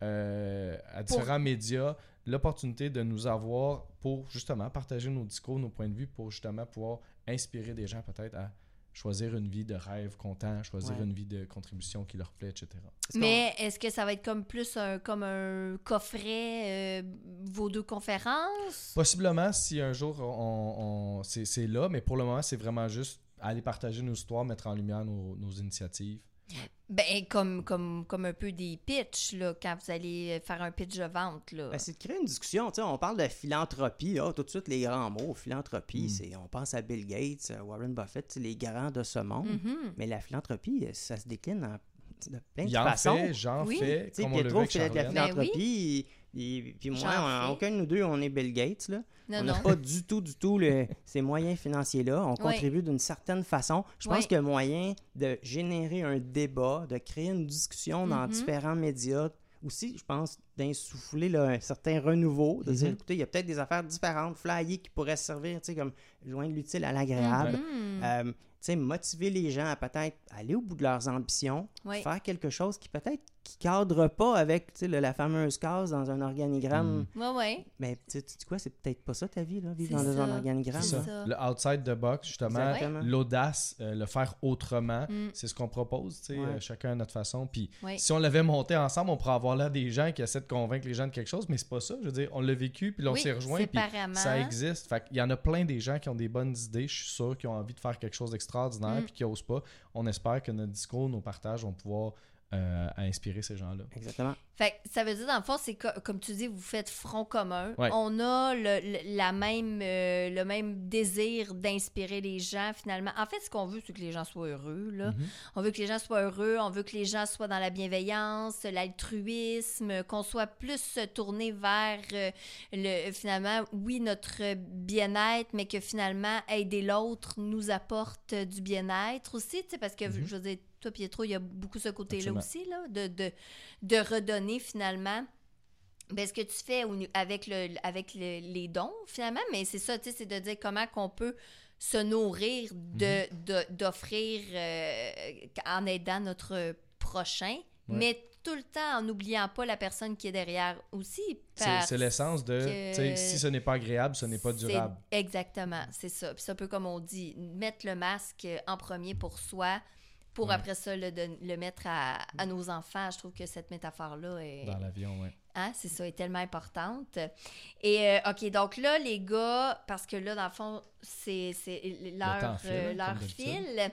euh, à différents médias l'opportunité de nous avoir pour justement partager nos discours, nos points de vue, pour justement pouvoir inspirer des gens peut-être à choisir une vie de rêve content, choisir Ouais. une vie de contribution qui leur plaît, et cetera. Est-ce qu'on- Mais est-ce que ça va être comme plus un, comme un coffret, euh, vos deux conférences? Possiblement, si un jour on, on- c'est, c'est là, mais pour le moment, c'est vraiment juste aller partager nos histoires, mettre en lumière nos, nos initiatives. Ben, comme, comme, comme un peu des pitchs, là, quand vous allez faire un pitch de vente, là. Ben, c'est de créer une discussion. Tu sais, on parle de philanthropie. Ah, tout de suite, les grands mots. Philanthropie, Mm. c'est, on pense à Bill Gates, à Warren Buffett, tu sais, les grands de ce monde. Mhm. Mais la philanthropie, ça se décline en, de plein de Il en façons. fait, j'en Oui. fais, Tu sais, comme on le Pietro veut avec fait de la Charlène. Ben philanthropie. et- et- puis moi, J'en on- fais. aucun de nous deux, on est Bill Gates. Là. Non, on non. n'a pas du tout, du tout le- ces moyens financiers-là. On Oui. contribue d'une certaine façon. Je pense Oui. qu'il y a moyen de générer un débat, de créer une discussion dans Mhm. différents médias. Aussi, je pense, d'insuffler là, un certain renouveau, de dire, Mhm. écoutez, il y a peut-être des affaires différentes, flyées, qui pourraient servir, tu sais, comme joindre l'utile à l'agréable. Mhm. Euh, tu sais, motiver les gens à peut-être aller au bout de leurs ambitions, Oui. faire quelque chose qui peut-être qui cadre pas avec tu sais, le- la fameuse case dans un organigramme. Mm. Ouais, ouais. Mais tu sais tu sais quoi, c'est peut-être pas ça ta vie, là, vivre C'est dans ça. un organigramme. C'est là. ça. ça. Le outside the box, justement, Exactement. l'audace, euh, le faire autrement, Mm. c'est ce qu'on propose, tu sais, Ouais. euh, chacun à notre façon. Puis Oui. si on l'avait monté ensemble, on pourrait avoir là des gens qui essaient de convaincre les gens de quelque chose, mais c'est pas ça. Je veux dire, on l'a vécu, puis là, on Oui, s'est rejoint, puis séparément. ça existe. Fait qu'il y en a plein des gens qui ont des bonnes idées, je suis sûr, qui ont envie de faire quelque chose d'extraordinaire, Mm. puis qui n'osent pas. On espère que notre discours, nos partages vont pouvoir euh, inspirer ces gens-là. Exactement. Fait que ça veut dire, dans le fond, c'est co- comme tu dis, vous faites front commun. Ouais. On a le, le- la même, euh, le même désir d'inspirer les gens, finalement. En fait, ce qu'on veut, c'est que les gens soient heureux. Là. Mhm. On veut que les gens soient heureux, on veut que les gens soient dans la bienveillance, l'altruisme, qu'on soit plus tourné vers, euh, le, finalement, oui, notre bien-être, mais que finalement, aider l'autre nous apporte du bien-être aussi, tu sais, parce que, Mhm. je veux dire, toi, Pietro, il y a beaucoup ce côté-là Absolument. aussi, là, de, de, de redonner, finalement. Ben, ce que tu fais au- avec, le, avec le- les dons, finalement, mais c'est ça, tu sais, c'est de dire comment qu'on peut se nourrir de, de- d'offrir euh, en aidant notre prochain, Ouais. mais tout le temps en n'oubliant pas la personne qui est derrière aussi. C'est, parce c'est l'essence de, que tu sais, si ce n'est pas agréable, ce n'est pas c'est- durable. Exactement, c'est ça. Puis c'est un peu comme on dit, mettre le masque en premier pour soi, pour Ouais. après ça le, don- le mettre à, à nos enfants. Je trouve que cette métaphore-là est... Dans l'avion, ouais. Hein, c'est ça, est tellement importante. Et, euh, OK, donc là, les gars, parce que là, dans le fond, c'est, c'est l'heure, temps file, euh, hein, l'heure comme d'habitude. file.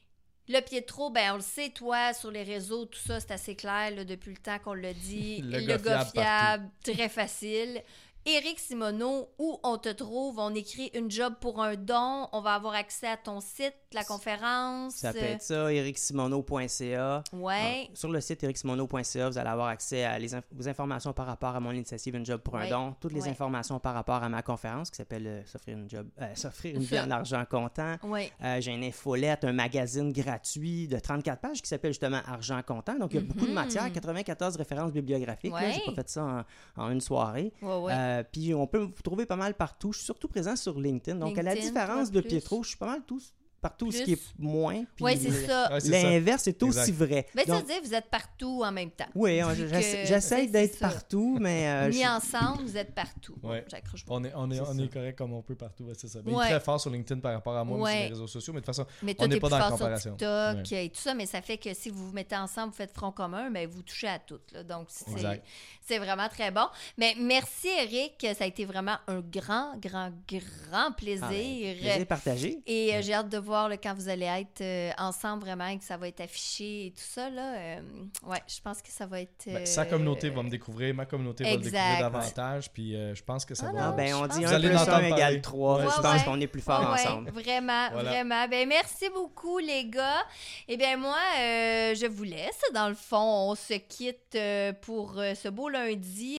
Le Pietro, ben on le sait, toi, sur les réseaux, tout ça, c'est assez clair là, depuis le temps qu'on l'a dit. Le le gars gars fiable fiable, très facile. Éric Simoneau, où on te trouve? On écrit une job pour un don. On va avoir accès à ton site, la conférence. Ça peut être ça, eric simoneau point c a. Ouais. Ah, sur le site eric simoneau point c a, vous allez avoir accès à les inf- aux informations par rapport à mon initiative Une job pour un Ouais. don, toutes les Ouais. informations par rapport à ma conférence qui s'appelle euh, S'offrir une job, euh, S'offrir une vie Ça. en argent comptant. Oui. Euh, j'ai une infolette, un magazine gratuit de trente-quatre pages qui s'appelle justement Argent comptant. Donc, il y a beaucoup de Mhm. matière, quatre-vingt-quatorze références bibliographiques. Là, Ouais. j'ai pas fait ça en, en une soirée. Ouais, ouais. Euh, puis, on peut vous trouver pas mal partout. Je suis surtout présent sur LinkedIn. Donc, à la LinkedIn, différence toi, de plus. Pietro, je suis pas mal tous, partout, ce Plus. qui est moins. Puis Oui, c'est ça. Ouais, c'est ça. L'inverse est aussi Exact. vrai. Ben, ça Donc, veut dire que vous êtes partout en même temps. oui, on- Vu j'essa- que- j'essaie c'est d'être ça. partout, mais euh, Mis je- ensemble, vous êtes partout. Ouais. J'accroche pas. On est, on est, C'est on ça. est correct comme on peut partout, ouais, c'est ça. Mais Ouais. il est très fort sur LinkedIn par rapport à moi, Ouais. sur les réseaux sociaux, mais de toute façon, Mais toi, on n'est t'es pas plus dans la fort sur comparaison. TikTok et tout ça, mais ça fait que si vous vous mettez ensemble, vous faites front commun, ben vous touchez à tout. Là. Donc, c'est, Exact. c'est vraiment très bon. Mais merci, Eric. Ça a été vraiment un grand, grand, grand plaisir. Ah, ben, plaisir partagé. Et euh, j'ai hâte de voir là, quand vous allez être euh, ensemble vraiment et que ça va être affiché et tout ça. Là, euh, ouais, je pense que ça va être... Ben, euh, sa communauté va me découvrir, ma communauté va le Exact. découvrir davantage, puis euh, je pense que ça Ah va... Ah, non, ben, je on pense dit que- Vous un allez plus l'entendre un égale parler. trois. Ouais, Je ouais, pense ouais. qu'on est plus fort Ah ouais, ensemble. Vraiment, Voilà. vraiment. Ben, merci beaucoup, les gars. Eh bien, moi, euh, je vous laisse. Dans le fond, on se quitte euh, pour euh, ce beau lundi.